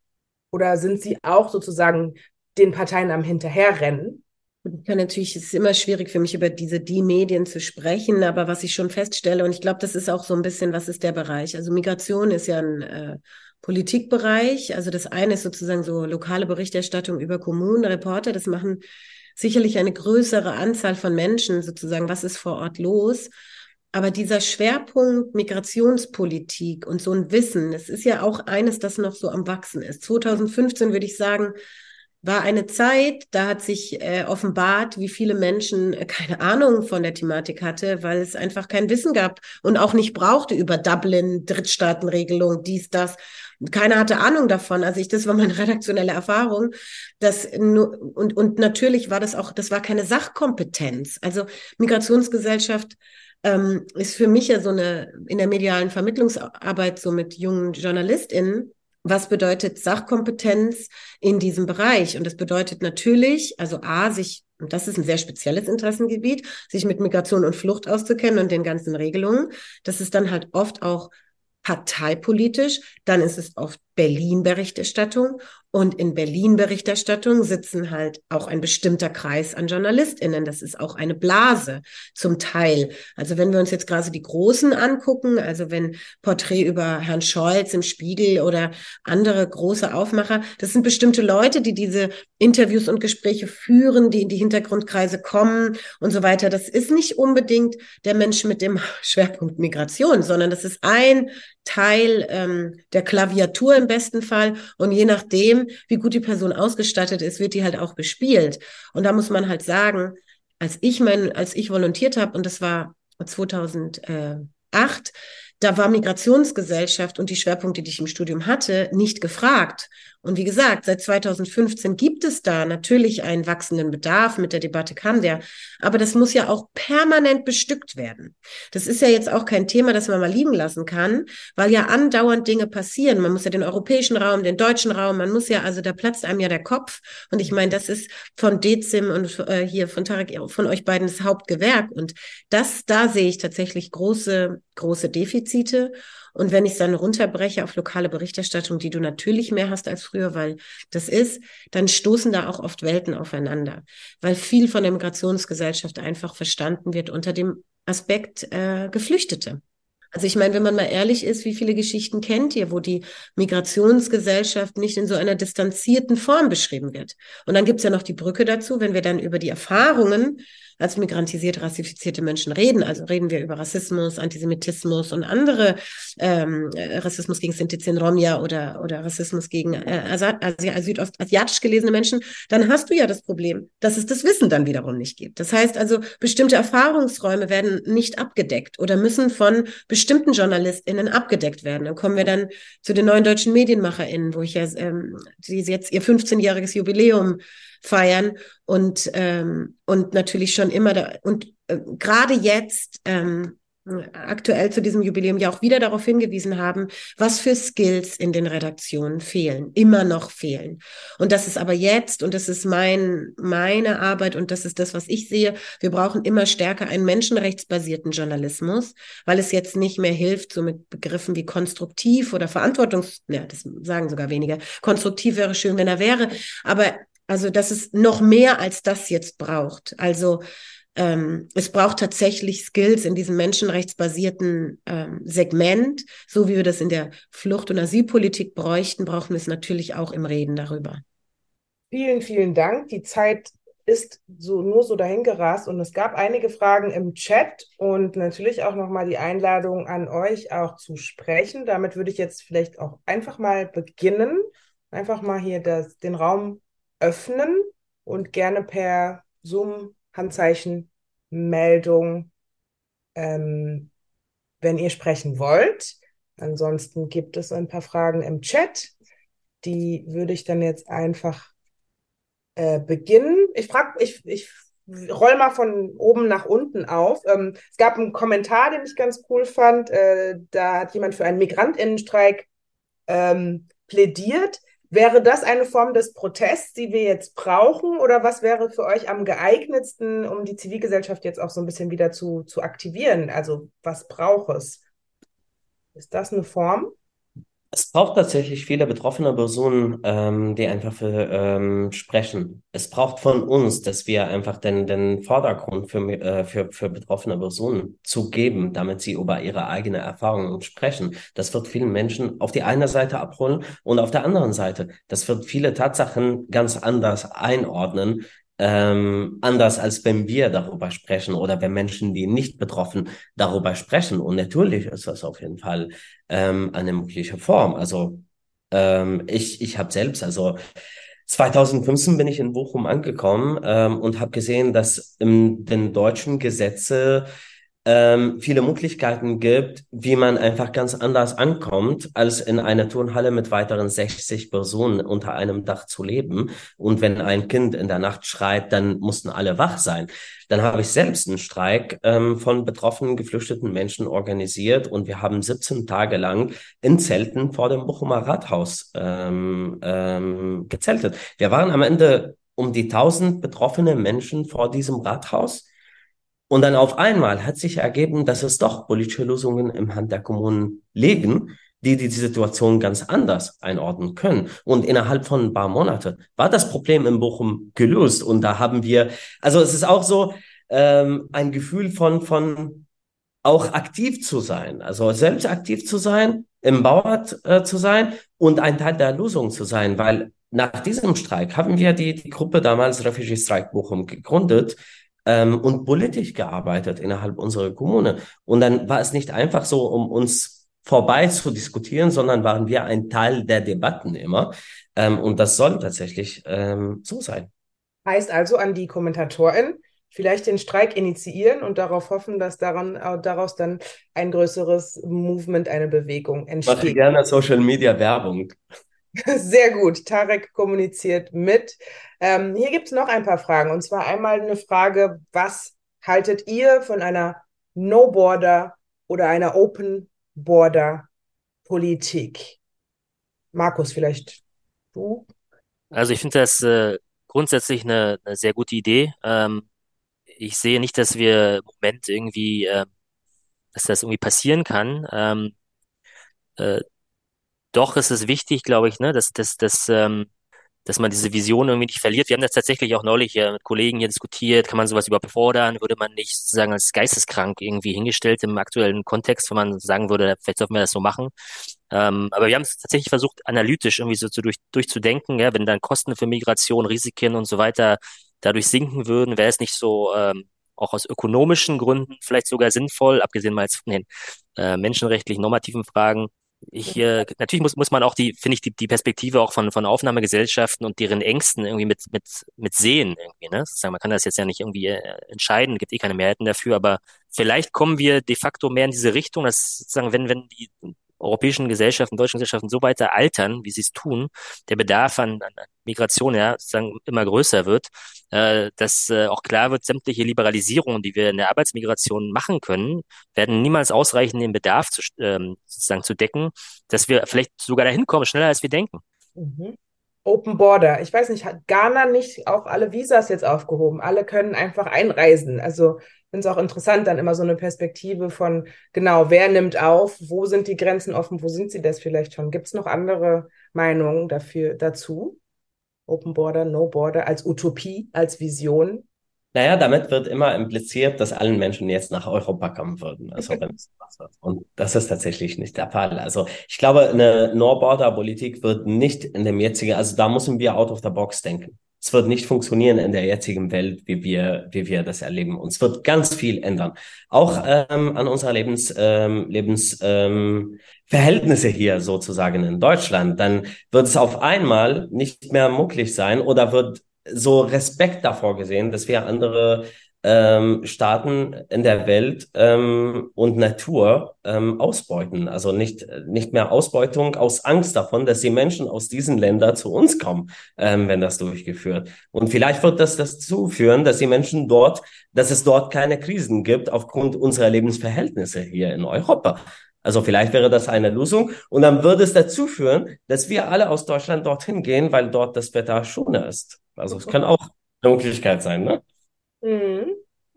Oder sind sie auch sozusagen den Parteien am Hinterherrennen? Ich kann natürlich, es ist immer schwierig für mich, über diese die Medien zu sprechen, aber was ich schon feststelle, und ich glaube, das ist auch so ein bisschen, was ist der Bereich? Also Migration ist ja ein äh, Politikbereich. Also das eine ist sozusagen so lokale Berichterstattung über Kommunen, Reporter, das machen sicherlich eine größere Anzahl von Menschen sozusagen, was ist vor Ort los. Aber dieser Schwerpunkt Migrationspolitik und so ein Wissen, das ist ja auch eines, das noch so am Wachsen ist. zwanzig fünfzehn würde ich sagen, war eine Zeit, da hat sich äh, offenbart, wie viele Menschen äh, keine Ahnung von der Thematik hatte, weil es einfach kein Wissen gab und auch nicht brauchte über Dublin, Drittstaatenregelung, dies, das. Keiner hatte Ahnung davon. Also ich, das war meine redaktionelle Erfahrung. Dass nur, und, und natürlich war das auch, das war keine Sachkompetenz. Also Migrationsgesellschaft ähm, ist für mich ja so eine, in der medialen Vermittlungsarbeit so mit jungen JournalistInnen. Was bedeutet Sachkompetenz in diesem Bereich? Und das bedeutet natürlich, also A, sich, und das ist ein sehr spezielles Interessengebiet, sich mit Migration und Flucht auszukennen und den ganzen Regelungen. Das ist dann halt oft auch parteipolitisch, dann ist es oft Berlin-Berichterstattung und in Berlin-Berichterstattung sitzen halt auch ein bestimmter Kreis an JournalistInnen. Das ist auch eine Blase zum Teil. Also wenn wir uns jetzt gerade die Großen angucken, also wenn Porträt über Herrn Scholz im Spiegel oder andere große Aufmacher, das sind bestimmte Leute, die diese Interviews und Gespräche führen, die in die Hintergrundkreise kommen und so weiter. Das ist nicht unbedingt der Mensch mit dem Schwerpunkt Migration, sondern das ist ein Teil ähm, der Klaviatur im besten Fall. Und je nachdem, wie gut die Person ausgestattet ist, wird die halt auch bespielt. Und da muss man halt sagen, als ich mein, als ich volontiert habe, und das war zweitausendacht, da war Migrationsgesellschaft und die Schwerpunkte, die ich im Studium hatte, nicht gefragt. Und wie gesagt, seit zweitausendfünfzehn gibt es da natürlich einen wachsenden Bedarf. Mit der Debatte kam der. Aber das muss ja auch permanent bestückt werden. Das ist ja jetzt auch kein Thema, das man mal liegen lassen kann, weil ja andauernd Dinge passieren. Man muss ja den europäischen Raum, den deutschen Raum, man muss ja, also da platzt einem ja der Kopf. Und ich meine, das ist von Dezim und äh, hier von Tarek, von euch beiden das Hauptgewerk. Und das, da sehe ich tatsächlich große, große Defizite. Und wenn ich es dann runterbreche auf lokale Berichterstattung, die du natürlich mehr hast als früher, weil das ist, dann stoßen da auch oft Welten aufeinander, weil viel von der Migrationsgesellschaft einfach verstanden wird unter dem Aspekt äh, Geflüchtete. Also ich meine, wenn man mal ehrlich ist, wie viele Geschichten kennt ihr, wo die Migrationsgesellschaft nicht in so einer distanzierten Form beschrieben wird? Und dann gibt's ja noch die Brücke dazu, wenn wir dann über die Erfahrungen als migrantisiert, rassifizierte Menschen reden. Also reden wir über Rassismus, Antisemitismus und andere ähm, Rassismus gegen Sinti, Romja oder oder Rassismus gegen äh, Asi- Asi- südostasiatisch gelesene Menschen. Dann hast du ja das Problem, dass es das Wissen dann wiederum nicht gibt. Das heißt also, bestimmte Erfahrungsräume werden nicht abgedeckt oder müssen von bestimmten JournalistInnen abgedeckt werden. Dann kommen wir dann zu den neuen deutschen MedienmacherInnen, wo ich ja ähm, die jetzt ihr fünfzehnjähriges Jubiläum feiern und ähm, und natürlich schon immer da und äh, gerade jetzt ähm, aktuell zu diesem Jubiläum ja auch wieder darauf hingewiesen haben, was für Skills in den Redaktionen fehlen, immer noch fehlen. Und das ist aber jetzt, und das ist mein, meine Arbeit und das ist das, was ich sehe, wir brauchen immer stärker einen menschenrechtsbasierten Journalismus, weil es jetzt nicht mehr hilft, so mit Begriffen wie konstruktiv oder Verantwortungs, ja, das sagen sogar weniger, konstruktiv wäre schön, wenn er wäre, aber also, dass es noch mehr als das jetzt braucht. Also, ähm, es braucht tatsächlich Skills in diesem menschenrechtsbasierten ähm, Segment. So wie wir das in der Flucht- und Asylpolitik bräuchten, brauchen wir es natürlich auch im Reden darüber. Vielen, vielen Dank. Die Zeit ist so nur so dahingerast und es gab einige Fragen im Chat und natürlich auch nochmal die Einladung an euch auch zu sprechen. Damit würde ich jetzt vielleicht auch einfach mal beginnen. Einfach mal hier das, den Raum öffnen und gerne per Zoom, Handzeichen, Meldung, ähm, wenn ihr sprechen wollt. Ansonsten gibt es ein paar Fragen im Chat. Die würde ich dann jetzt einfach äh, beginnen. Ich frage, ich, ich roll mal von oben nach unten auf. Ähm, es gab einen Kommentar, den ich ganz cool fand. Äh, da hat jemand für einen Migrantinnenstreik ähm, plädiert. Wäre das eine Form des Protests, die wir jetzt brauchen? Oder was wäre für euch am geeignetsten, um die Zivilgesellschaft jetzt auch so ein bisschen wieder zu, zu aktivieren? Also was braucht es? Ist das eine Form? Es braucht tatsächlich viele betroffene Personen, ähm, die einfach für, ähm, sprechen. Es braucht von uns, dass wir einfach den, den Vordergrund für, äh, für, für betroffene Personen zu geben, damit sie über ihre eigene Erfahrungen sprechen. Das wird vielen Menschen auf die eine Seite abholen und auf der anderen Seite, das wird viele Tatsachen ganz anders einordnen, ähm, anders als wenn wir darüber sprechen oder wenn Menschen, die nicht betroffen darüber sprechen. Und natürlich ist das auf jeden Fall ähm, eine mögliche Form. Also ähm, ich ich habe selbst, also zweitausendfünfzehn bin ich in Bochum angekommen ähm, und habe gesehen, dass in den deutschen Gesetze ähm, viele Möglichkeiten gibt, wie man einfach ganz anders ankommt, als in einer Turnhalle mit weiteren sechzig Personen unter einem Dach zu leben. Und wenn ein Kind in der Nacht schreit, dann mussten alle wach sein. Dann habe ich selbst einen Streik ähm, von betroffenen, geflüchteten Menschen organisiert und wir haben siebzehn Tage lang in Zelten vor dem Bochumer Rathaus ähm, ähm, gezeltet. Wir waren am Ende um die tausend betroffene Menschen vor diesem Rathaus. Und dann auf einmal hat sich ergeben, dass es doch politische Lösungen im Hand der Kommunen liegen, die die Situation ganz anders einordnen können. Und innerhalb von ein paar Monaten war das Problem in Bochum gelöst. Und da haben wir, also es ist auch so ähm, ein Gefühl von von auch aktiv zu sein, also selbst aktiv zu sein, empowered äh, zu sein und ein Teil der Lösung zu sein, weil nach diesem Streik haben wir die, die Gruppe damals Refugee Strike Bochum gegründet ähm, und politisch gearbeitet innerhalb unserer Kommune. Und dann war es nicht einfach so, um uns vorbei zu diskutieren, sondern waren wir ein Teil der Debatten immer. Ähm, und das soll tatsächlich ähm, so sein. Heißt also an die KommentatorInnen, vielleicht den Streik initiieren und darauf hoffen, dass daran, äh, daraus dann ein größeres Movement, eine Bewegung Ich mache entsteht. gerne Social Media Werbung. Sehr gut. Tarek kommuniziert mit. Ähm, hier gibt es noch ein paar Fragen. Und zwar einmal eine Frage, was haltet ihr von einer No-Border oder einer Open-Border-Politik? Markus, vielleicht du? Also ich finde das äh, grundsätzlich eine, eine sehr gute Idee. Ähm, ich sehe nicht, dass wir im Moment irgendwie, äh, dass das irgendwie passieren kann. Ähm, äh, doch ist es wichtig, glaube ich, ne, dass, dass, dass, ähm, dass man diese Vision irgendwie nicht verliert. Wir haben das tatsächlich auch neulich äh, mit Kollegen hier diskutiert. Kann man sowas überhaupt fordern? Würde man nicht sozusagen als geisteskrank irgendwie hingestellt im aktuellen Kontext, wenn man sagen würde, vielleicht sollten wir das so machen? Ähm, aber wir haben es tatsächlich versucht, analytisch irgendwie so zu durch, durchzudenken. Ja, wenn dann Kosten für Migration, Risiken und so weiter dadurch sinken würden, wäre es nicht so ähm, auch aus ökonomischen Gründen vielleicht sogar sinnvoll, abgesehen mal jetzt von den äh, menschenrechtlichen normativen Fragen. Ich, äh, natürlich muss, muss man auch die, finde ich, die, die Perspektive auch von, von Aufnahmegesellschaften und deren Ängsten irgendwie mit, mit, mit sehen irgendwie, ne? Sozusagen, man kann das jetzt ja nicht irgendwie äh, entscheiden, gibt eh keine Mehrheiten dafür, aber vielleicht kommen wir de facto mehr in diese Richtung, dass sozusagen, wenn, wenn die europäischen Gesellschaften, deutschen Gesellschaften so weiter altern, wie sie es tun, der Bedarf an, an Migration ja sozusagen immer größer wird, äh, dass äh, auch klar wird, sämtliche Liberalisierungen, die wir in der Arbeitsmigration machen können, werden niemals ausreichen, den Bedarf zu, ähm, sozusagen zu decken, dass wir vielleicht sogar dahin kommen, schneller als wir denken. Mhm. Open Border. Ich weiß nicht, hat Ghana nicht auch alle Visas jetzt aufgehoben? Alle können einfach einreisen. Also ich finde es auch interessant, dann immer so eine Perspektive von, genau, wer nimmt auf, wo sind die Grenzen offen, wo sind sie das vielleicht schon? Gibt es noch andere Meinungen dafür, dazu? Open Border, No Border als Utopie, als Vision? Naja, damit wird immer impliziert, dass allen Menschen jetzt nach Europa kommen würden, also wenn es was wird. Und das ist tatsächlich nicht der Fall. Also ich glaube, eine No-Border-Politik wird nicht in dem jetzigen, also da müssen wir out of the box denken. Es wird nicht funktionieren in der jetzigen Welt, wie wir, wie wir das erleben. Und es wird ganz viel ändern. Auch ähm, an unserer Lebens, ähm, Lebens, ähm, Verhältnisse hier sozusagen in Deutschland. Dann wird es auf einmal nicht mehr möglich sein oder wird so Respekt davor gesehen, dass wir andere ähm, Staaten in der Welt ähm, und Natur ähm, ausbeuten. Also nicht, nicht mehr Ausbeutung aus Angst davon, dass die Menschen aus diesen Ländern zu uns kommen, ähm, wenn das durchgeführt. Und vielleicht wird das dazu führen, dass die Menschen dort, dass es dort keine Krisen gibt aufgrund unserer Lebensverhältnisse hier in Europa. Also vielleicht wäre das eine Lösung und dann würde es dazu führen, dass wir alle aus Deutschland dorthin gehen, weil dort das Wetter schöner ist. Also es kann auch eine Möglichkeit sein, ne? Mhm.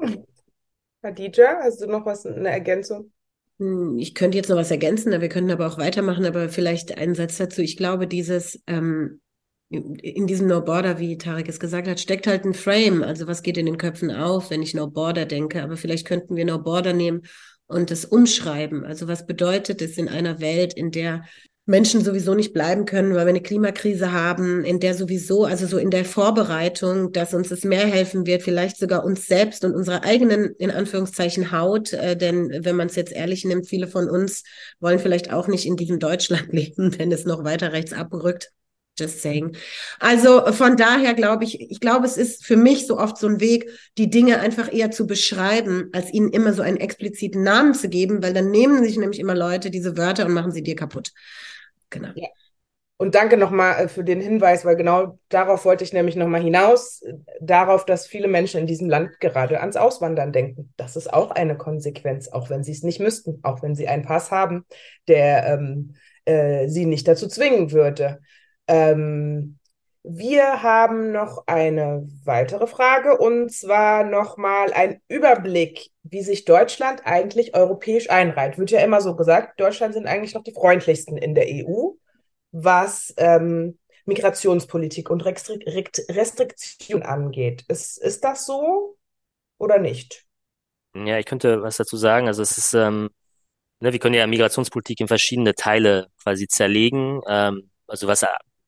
Khadija, hast du noch was, eine Ergänzung? Hm, Ich könnte jetzt noch was ergänzen, wir können aber auch weitermachen, aber vielleicht einen Satz dazu. Ich glaube, dieses ähm, in diesem No Border, wie Tarek es gesagt hat, steckt halt ein Frame. Also was geht in den Köpfen auf, wenn ich No Border denke? Aber vielleicht könnten wir No Border nehmen und das umschreiben. Also was bedeutet es in einer Welt, in der Menschen sowieso nicht bleiben können, weil wir eine Klimakrise haben, in der sowieso, also so in der Vorbereitung, dass uns es mehr helfen wird, vielleicht sogar uns selbst und unserer eigenen, in Anführungszeichen, Haut. Äh, denn wenn man es jetzt ehrlich nimmt, viele von uns wollen vielleicht auch nicht in diesem Deutschland leben, wenn es noch weiter rechts abrückt. Just saying. Also von daher glaube ich, ich glaube, es ist für mich so oft so ein Weg, die Dinge einfach eher zu beschreiben, als ihnen immer so einen expliziten Namen zu geben, weil dann nehmen sich nämlich immer Leute diese Wörter und machen sie dir kaputt. Genau. Ja. Und danke nochmal für den Hinweis, weil genau darauf wollte ich nämlich nochmal hinaus, darauf, dass viele Menschen in diesem Land gerade ans Auswandern denken. Das ist auch eine Konsequenz, auch wenn sie es nicht müssten, auch wenn sie einen Pass haben, der ähm, äh, sie nicht dazu zwingen würde. Ähm, wir haben noch eine weitere Frage und zwar nochmal ein Überblick, wie sich Deutschland eigentlich europäisch einreiht. Wird ja immer so gesagt, Deutschland sind eigentlich noch die freundlichsten in der E U, was ähm, Migrationspolitik und Restri Restriktion angeht. Ist, ist das so oder nicht? Ja, ich könnte was dazu sagen. Also es ist, ähm, ne, wir können ja Migrationspolitik in verschiedene Teile quasi zerlegen. Ähm, also was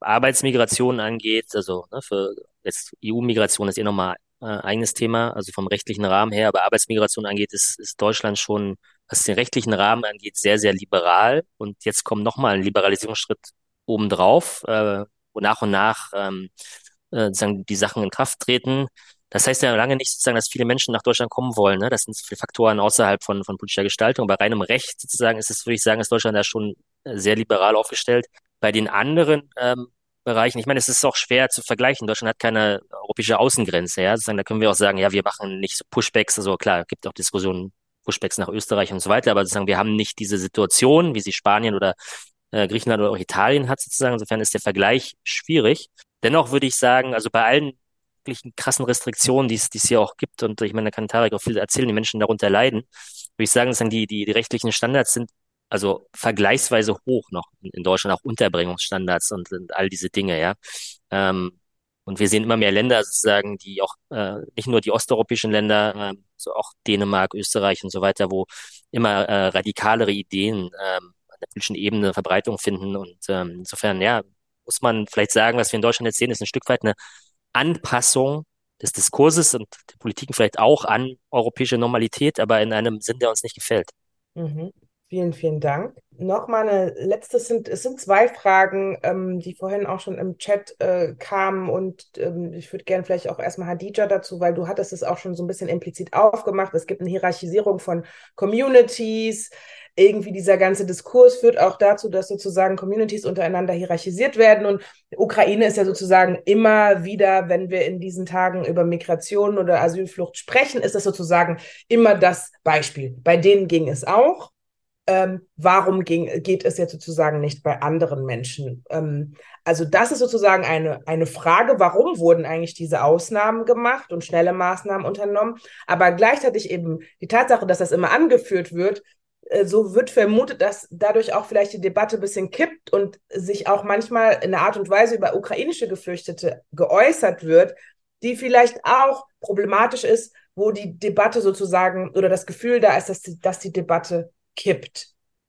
Arbeitsmigration angeht, also ne, für jetzt E U-Migration ist eh nochmal äh, eigenes Thema, also vom rechtlichen Rahmen her, aber Arbeitsmigration angeht, ist, ist Deutschland schon, was den rechtlichen Rahmen angeht, sehr, sehr liberal. Und jetzt kommt nochmal ein Liberalisierungsschritt obendrauf, äh, wo nach und nach ähm, äh, sozusagen die Sachen in Kraft treten. Das heißt ja lange nicht sozusagen, dass viele Menschen nach Deutschland kommen wollen. Ne? Das sind viele Faktoren außerhalb von, von politischer Gestaltung. Bei reinem Recht sozusagen ist es, würde ich sagen, ist Deutschland da schon äh, sehr liberal aufgestellt. Bei den anderen ähm, Bereichen, ich meine, es ist auch schwer zu vergleichen. Deutschland hat keine europäische Außengrenze. Ja? Sozusagen, da können wir auch sagen, ja, wir machen nicht so Pushbacks. Also klar, gibt auch Diskussionen, Pushbacks nach Österreich und so weiter. Aber sozusagen, wir haben nicht diese Situation, wie sie Spanien oder äh, Griechenland oder auch Italien hat sozusagen. Insofern ist der Vergleich schwierig. Dennoch würde ich sagen, also bei allen wirklichen krassen Restriktionen, die es, die es hier auch gibt, und ich meine, da kann Tarek auch viel erzählen, die Menschen darunter leiden, würde ich sagen, dass dann die, die, die rechtlichen Standards sind also vergleichsweise hoch noch in, in Deutschland, auch Unterbringungsstandards und, und all diese Dinge, ja. Ähm, und wir sehen immer mehr Länder sozusagen, die auch äh, nicht nur die osteuropäischen Länder, äh, so auch Dänemark, Österreich und so weiter, wo immer äh, radikalere Ideen ähm, an der politischen Ebene Verbreitung finden. Und ähm, insofern, ja, muss man vielleicht sagen, was wir in Deutschland jetzt sehen, ist ein Stück weit eine Anpassung des Diskurses und der Politiken vielleicht auch an europäische Normalität, aber in einem Sinn, der uns nicht gefällt. Mhm. Vielen, vielen Dank. Noch mal eine letzte, es sind, es sind zwei Fragen, ähm, die vorhin auch schon im Chat äh, kamen und ähm, ich würde gerne vielleicht auch erstmal Hadija dazu, weil du hattest es auch schon so ein bisschen implizit aufgemacht. Es gibt eine Hierarchisierung von Communities. Irgendwie dieser ganze Diskurs führt auch dazu, dass sozusagen Communities untereinander hierarchisiert werden und Ukraine ist ja sozusagen immer wieder, wenn wir in diesen Tagen über Migration oder Asylflucht sprechen, ist das sozusagen immer das Beispiel. Bei denen ging es auch. Ähm, warum ging, geht es jetzt sozusagen nicht bei anderen Menschen? Ähm, also das ist sozusagen eine, eine Frage, warum wurden eigentlich diese Ausnahmen gemacht und schnelle Maßnahmen unternommen? Aber gleichzeitig eben die Tatsache, dass das immer angeführt wird, äh, so wird vermutet, dass dadurch auch vielleicht die Debatte ein bisschen kippt und sich auch manchmal in einer Art und Weise über ukrainische Geflüchtete geäußert wird, die vielleicht auch problematisch ist, wo die Debatte sozusagen oder das Gefühl da ist, dass die, dass die Debatte kippt.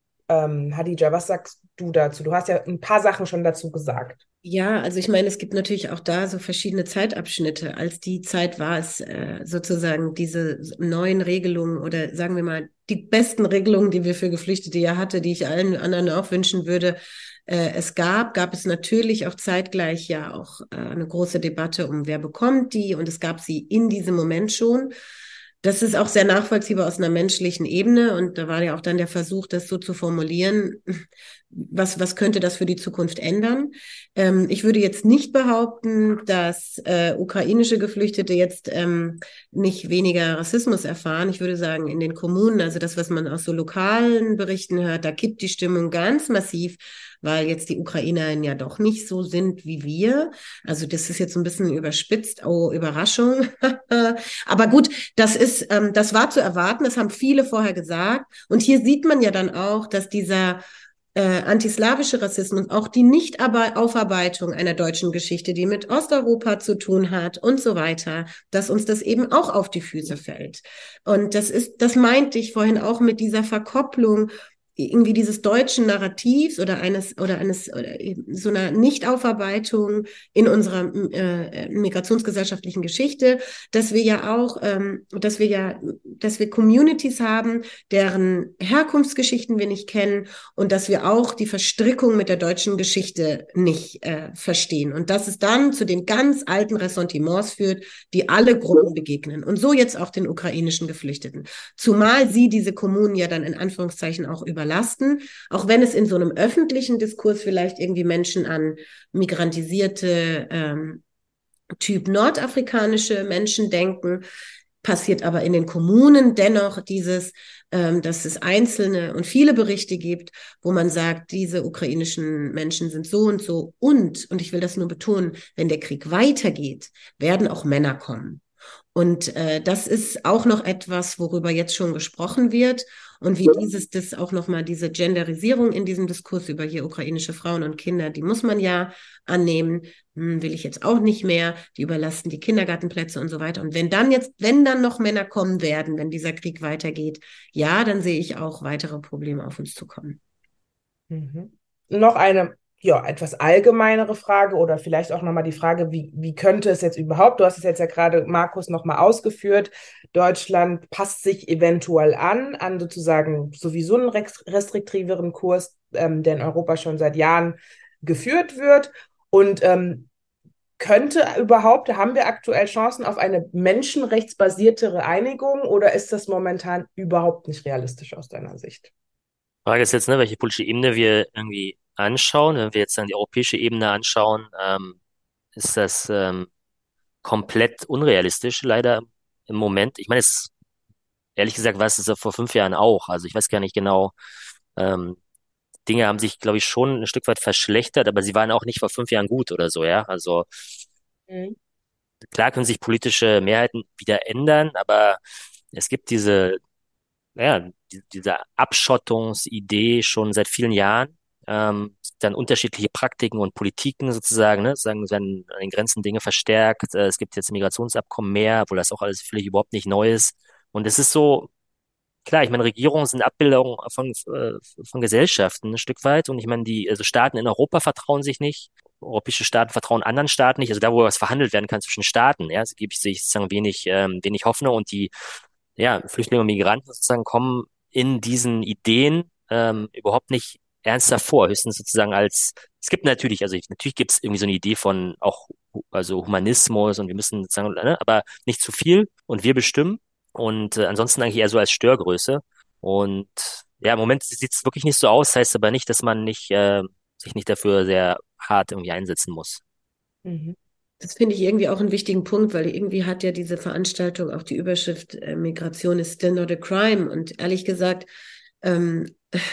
Ähm, Hadija, was sagst du dazu? Du hast ja ein paar Sachen schon dazu gesagt. Ja, also ich meine, es gibt natürlich auch da so verschiedene Zeitabschnitte. Als die Zeit war es äh, sozusagen diese neuen Regelungen oder sagen wir mal die besten Regelungen, die wir für Geflüchtete ja hatte, die ich allen anderen auch wünschen würde, äh, es gab, gab es natürlich auch zeitgleich ja auch äh, eine große Debatte um wer bekommt die und es gab sie in diesem Moment schon. Das ist auch sehr nachvollziehbar aus einer menschlichen Ebene und da war ja auch dann der Versuch, das so zu formulieren, was, was könnte das für die Zukunft ändern? Ähm, ich würde jetzt nicht behaupten, dass äh, ukrainische Geflüchtete jetzt ähm, nicht weniger Rassismus erfahren. Ich würde sagen, in den Kommunen, also das, was man aus so lokalen Berichten hört, da kippt die Stimmung ganz massiv, weil jetzt die Ukrainerinnen ja doch nicht so sind wie wir. Also das ist jetzt ein bisschen überspitzt. Oh, Überraschung. Aber gut, das ist, ähm, das war zu erwarten. Das haben viele vorher gesagt. Und hier sieht man ja dann auch, dass dieser äh, antislawische Rassismus, auch die Nicht-Aufarbeitung einer deutschen Geschichte, die mit Osteuropa zu tun hat und so weiter, dass uns das eben auch auf die Füße fällt. Und das ist, das meinte ich vorhin auch mit dieser Verkopplung irgendwie dieses deutschen Narrativs oder eines oder eines oder so einer Nichtaufarbeitung in unserer äh, migrationsgesellschaftlichen Geschichte, dass wir ja auch, ähm, dass wir ja, dass wir Communities haben, deren Herkunftsgeschichten wir nicht kennen und dass wir auch die Verstrickung mit der deutschen Geschichte nicht äh, verstehen und dass es dann zu den ganz alten Ressentiments führt, die alle Gruppen begegnen und so jetzt auch den ukrainischen Geflüchteten. Zumal sie diese Kommunen ja dann in Anführungszeichen auch über Lasten, auch wenn es in so einem öffentlichen Diskurs vielleicht irgendwie Menschen an migrantisierte ähm, Typ nordafrikanische Menschen denken, passiert aber in den Kommunen dennoch dieses, ähm, dass es einzelne und viele Berichte gibt, wo man sagt, diese ukrainischen Menschen sind so und so und, und ich will das nur betonen, wenn der Krieg weitergeht, werden auch Männer kommen. Und äh, das ist auch noch etwas, worüber jetzt schon gesprochen wird und wie dieses, das auch nochmal diese Genderisierung in diesem Diskurs über hier ukrainische Frauen und Kinder, die muss man ja annehmen, hm, will ich jetzt auch nicht mehr, die überlasten die Kindergartenplätze und so weiter. Und wenn dann jetzt, wenn dann noch Männer kommen werden, wenn dieser Krieg weitergeht, ja, dann sehe ich auch weitere Probleme auf uns zukommen. Mhm. Noch eine ja, etwas allgemeinere Frage oder vielleicht auch nochmal die Frage, wie, wie könnte es jetzt überhaupt, du hast es jetzt ja gerade, Markus, nochmal ausgeführt, Deutschland passt sich eventuell an, an sozusagen sowieso einen restriktiveren Kurs, ähm, der in Europa schon seit Jahren geführt wird. Und ähm, könnte überhaupt, haben wir aktuell Chancen auf eine menschenrechtsbasiertere Einigung oder ist das momentan überhaupt nicht realistisch aus deiner Sicht? Frage ist jetzt, ne, welche politische Ebene wir irgendwie anschauen. Wenn wir jetzt dann die europäische Ebene anschauen, ähm, ist das ähm, komplett unrealistisch, leider im Moment. Ich meine, es, ehrlich gesagt, war es das ja vor fünf Jahren auch. Also ich weiß gar nicht genau. Ähm, Dinge haben sich, glaube ich, schon ein Stück weit verschlechtert, aber sie waren auch nicht vor fünf Jahren gut oder so, ja. Also Mhm. klar können sich politische Mehrheiten wieder ändern, aber es gibt diese, ja, die, diese Abschottungsidee schon seit vielen Jahren. Ähm, es gibt dann unterschiedliche Praktiken und Politiken sozusagen, ne? Sagen, werden an den Grenzen Dinge verstärkt. Äh, es gibt jetzt Migrationsabkommen mehr, obwohl das auch alles völlig überhaupt nicht neu ist. Und es ist so, klar, ich meine, Regierungen sind Abbildungen von, äh, von Gesellschaften ein Stück weit. Und ich meine, die also Staaten in Europa vertrauen sich nicht. Europäische Staaten vertrauen anderen Staaten nicht. Also da, wo was verhandelt werden kann zwischen Staaten, ja, gebe ich sich sozusagen wenig, ähm, wenig Hoffnung. Und die ja, Flüchtlinge und Migranten sozusagen kommen in diesen Ideen ähm, überhaupt nicht ernster vor. Höchstens sozusagen als, es gibt natürlich, also ich, natürlich gibt es irgendwie so eine Idee von auch, hu- also Humanismus und wir müssen sozusagen, ne, aber nicht zu viel und wir bestimmen. Und äh, ansonsten eigentlich eher so als Störgröße. Und ja, im Moment sieht es wirklich nicht so aus, heißt aber nicht, dass man nicht, äh, sich nicht dafür sehr hart irgendwie einsetzen muss. Mhm. Das finde ich irgendwie auch einen wichtigen Punkt, weil irgendwie hat ja diese Veranstaltung auch die Überschrift äh, Migration is still not a crime. Und ehrlich gesagt, ähm,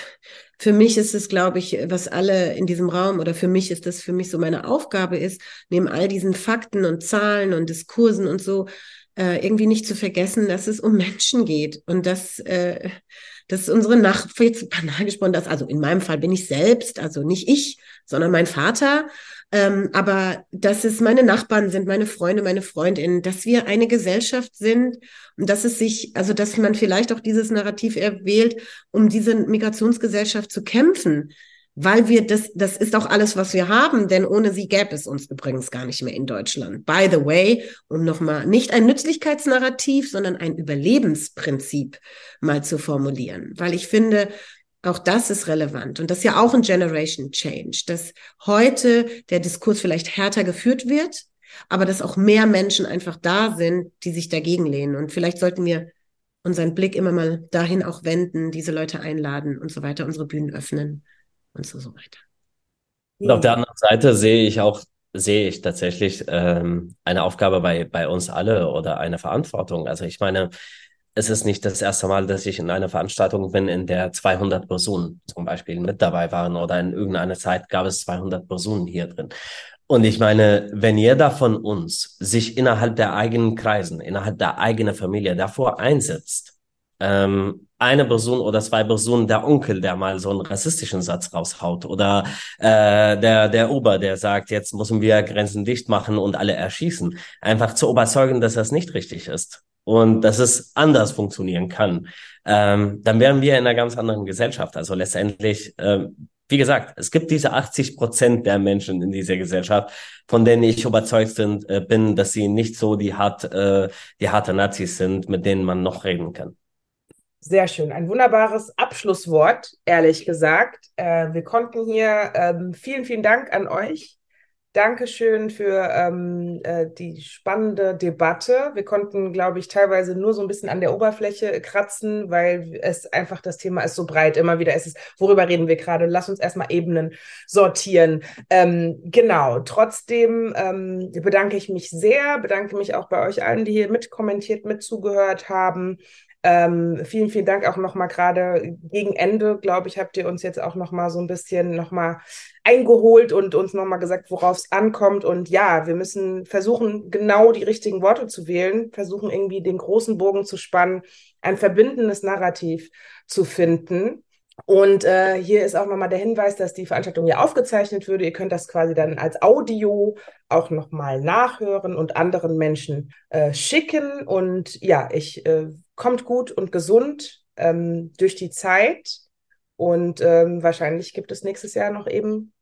für mich ist es, glaube ich, was alle in diesem Raum oder für mich ist das für mich so meine Aufgabe ist, neben all diesen Fakten und Zahlen und Diskursen und so, äh, irgendwie nicht zu vergessen, dass es um Menschen geht und dass, äh, dass unsere Nach, jetzt banal gesprochen, dass, also in meinem Fall bin ich selbst, also nicht ich, sondern mein Vater, ähm, aber dass es meine Nachbarn sind, meine Freunde, meine Freundinnen, dass wir eine Gesellschaft sind und dass es sich, also dass man vielleicht auch dieses Narrativ erwählt, um diese Migrationsgesellschaft zu kämpfen, weil wir das, das ist auch alles, was wir haben, denn ohne sie gäbe es uns übrigens gar nicht mehr in Deutschland. By the way, um nochmal nicht ein Nützlichkeitsnarrativ, sondern ein Überlebensprinzip mal zu formulieren, weil ich finde, auch das ist relevant und das ist ja auch ein Generation Change, dass heute der Diskurs vielleicht härter geführt wird, aber dass auch mehr Menschen einfach da sind, die sich dagegen lehnen. Und vielleicht sollten wir unseren Blick immer mal dahin auch wenden, diese Leute einladen und so weiter, unsere Bühnen öffnen und so, so weiter. Und auf der anderen Seite sehe ich auch, sehe ich tatsächlich ähm, eine Aufgabe bei, bei uns alle oder eine Verantwortung. Also ich meine, es ist nicht das erste Mal, dass ich in einer Veranstaltung bin, in der zweihundert Personen zum Beispiel mit dabei waren oder in irgendeiner Zeit gab es zweihundert Personen hier drin. Und ich meine, wenn jeder von uns sich innerhalb der eigenen Kreisen, innerhalb der eigenen Familie davor einsetzt, ähm, eine Person oder zwei Personen, der Onkel, der mal so einen rassistischen Satz raushaut oder äh, der der Ober, der sagt, jetzt müssen wir Grenzen dicht machen und alle erschießen, einfach zu überzeugen, dass das nicht richtig ist und dass es anders funktionieren kann, ähm, dann wären wir in einer ganz anderen Gesellschaft. Also letztendlich, ähm, wie gesagt, es gibt diese achtzig Prozent der Menschen in dieser Gesellschaft, von denen ich überzeugt sind, äh, bin, dass sie nicht so die hart, äh, die harte Nazis sind, mit denen man noch reden kann. Sehr schön. Ein wunderbares Abschlusswort, ehrlich gesagt. Äh, wir konnten hier, ähm, vielen, vielen Dank an euch. Dankeschön für ähm, äh, die spannende Debatte. Wir konnten, glaube ich, teilweise nur so ein bisschen an der Oberfläche kratzen, weil es einfach, das Thema ist so breit. Immer wieder ist es, worüber reden wir gerade? Lass uns erstmal Ebenen sortieren. Ähm, genau. Trotzdem ähm, bedanke ich mich sehr, bedanke mich auch bei euch allen, die hier mitkommentiert, mitzugehört haben. Ähm, vielen, vielen Dank auch nochmal gerade gegen Ende, glaube ich, habt ihr uns jetzt auch nochmal so ein bisschen nochmal eingeholt und uns nochmal gesagt, worauf es ankommt. Und ja, wir müssen versuchen, genau die richtigen Worte zu wählen, versuchen irgendwie den großen Bogen zu spannen, ein verbindendes Narrativ zu finden. Und äh, hier ist auch nochmal der Hinweis, dass die Veranstaltung ja aufgezeichnet würde. Ihr könnt das quasi dann als Audio auch nochmal nachhören und anderen Menschen äh, schicken. Und ja, ich äh, kommt gut und gesund ähm, durch die Zeit. Und ähm, wahrscheinlich gibt es nächstes Jahr noch eben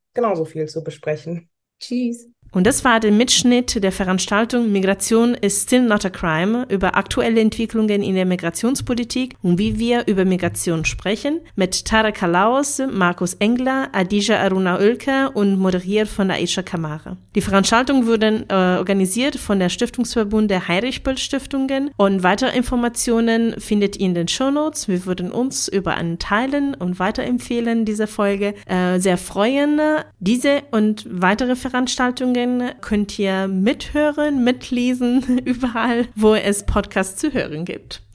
genauso viel zu besprechen. Tschüss. Und das war der Mitschnitt der Veranstaltung Migration is still not a crime über aktuelle Entwicklungen in der Migrationspolitik und wie wir über Migration sprechen mit Tarek Kalaos, Markus Engler, Adija Aruna Oelker und moderiert von Aisha Kamara. Die Veranstaltung wurde äh, organisiert von der Stiftungsverbund der Heinrich-Böll-Stiftungen und weitere Informationen findet ihr in den Shownotes. Wir würden uns über ein Teilen und Weiterempfehlen dieser Folge äh, sehr freuen. Diese und weitere Veranstaltungen könnt ihr mithören, mitlesen, überall, wo es Podcasts zu hören gibt.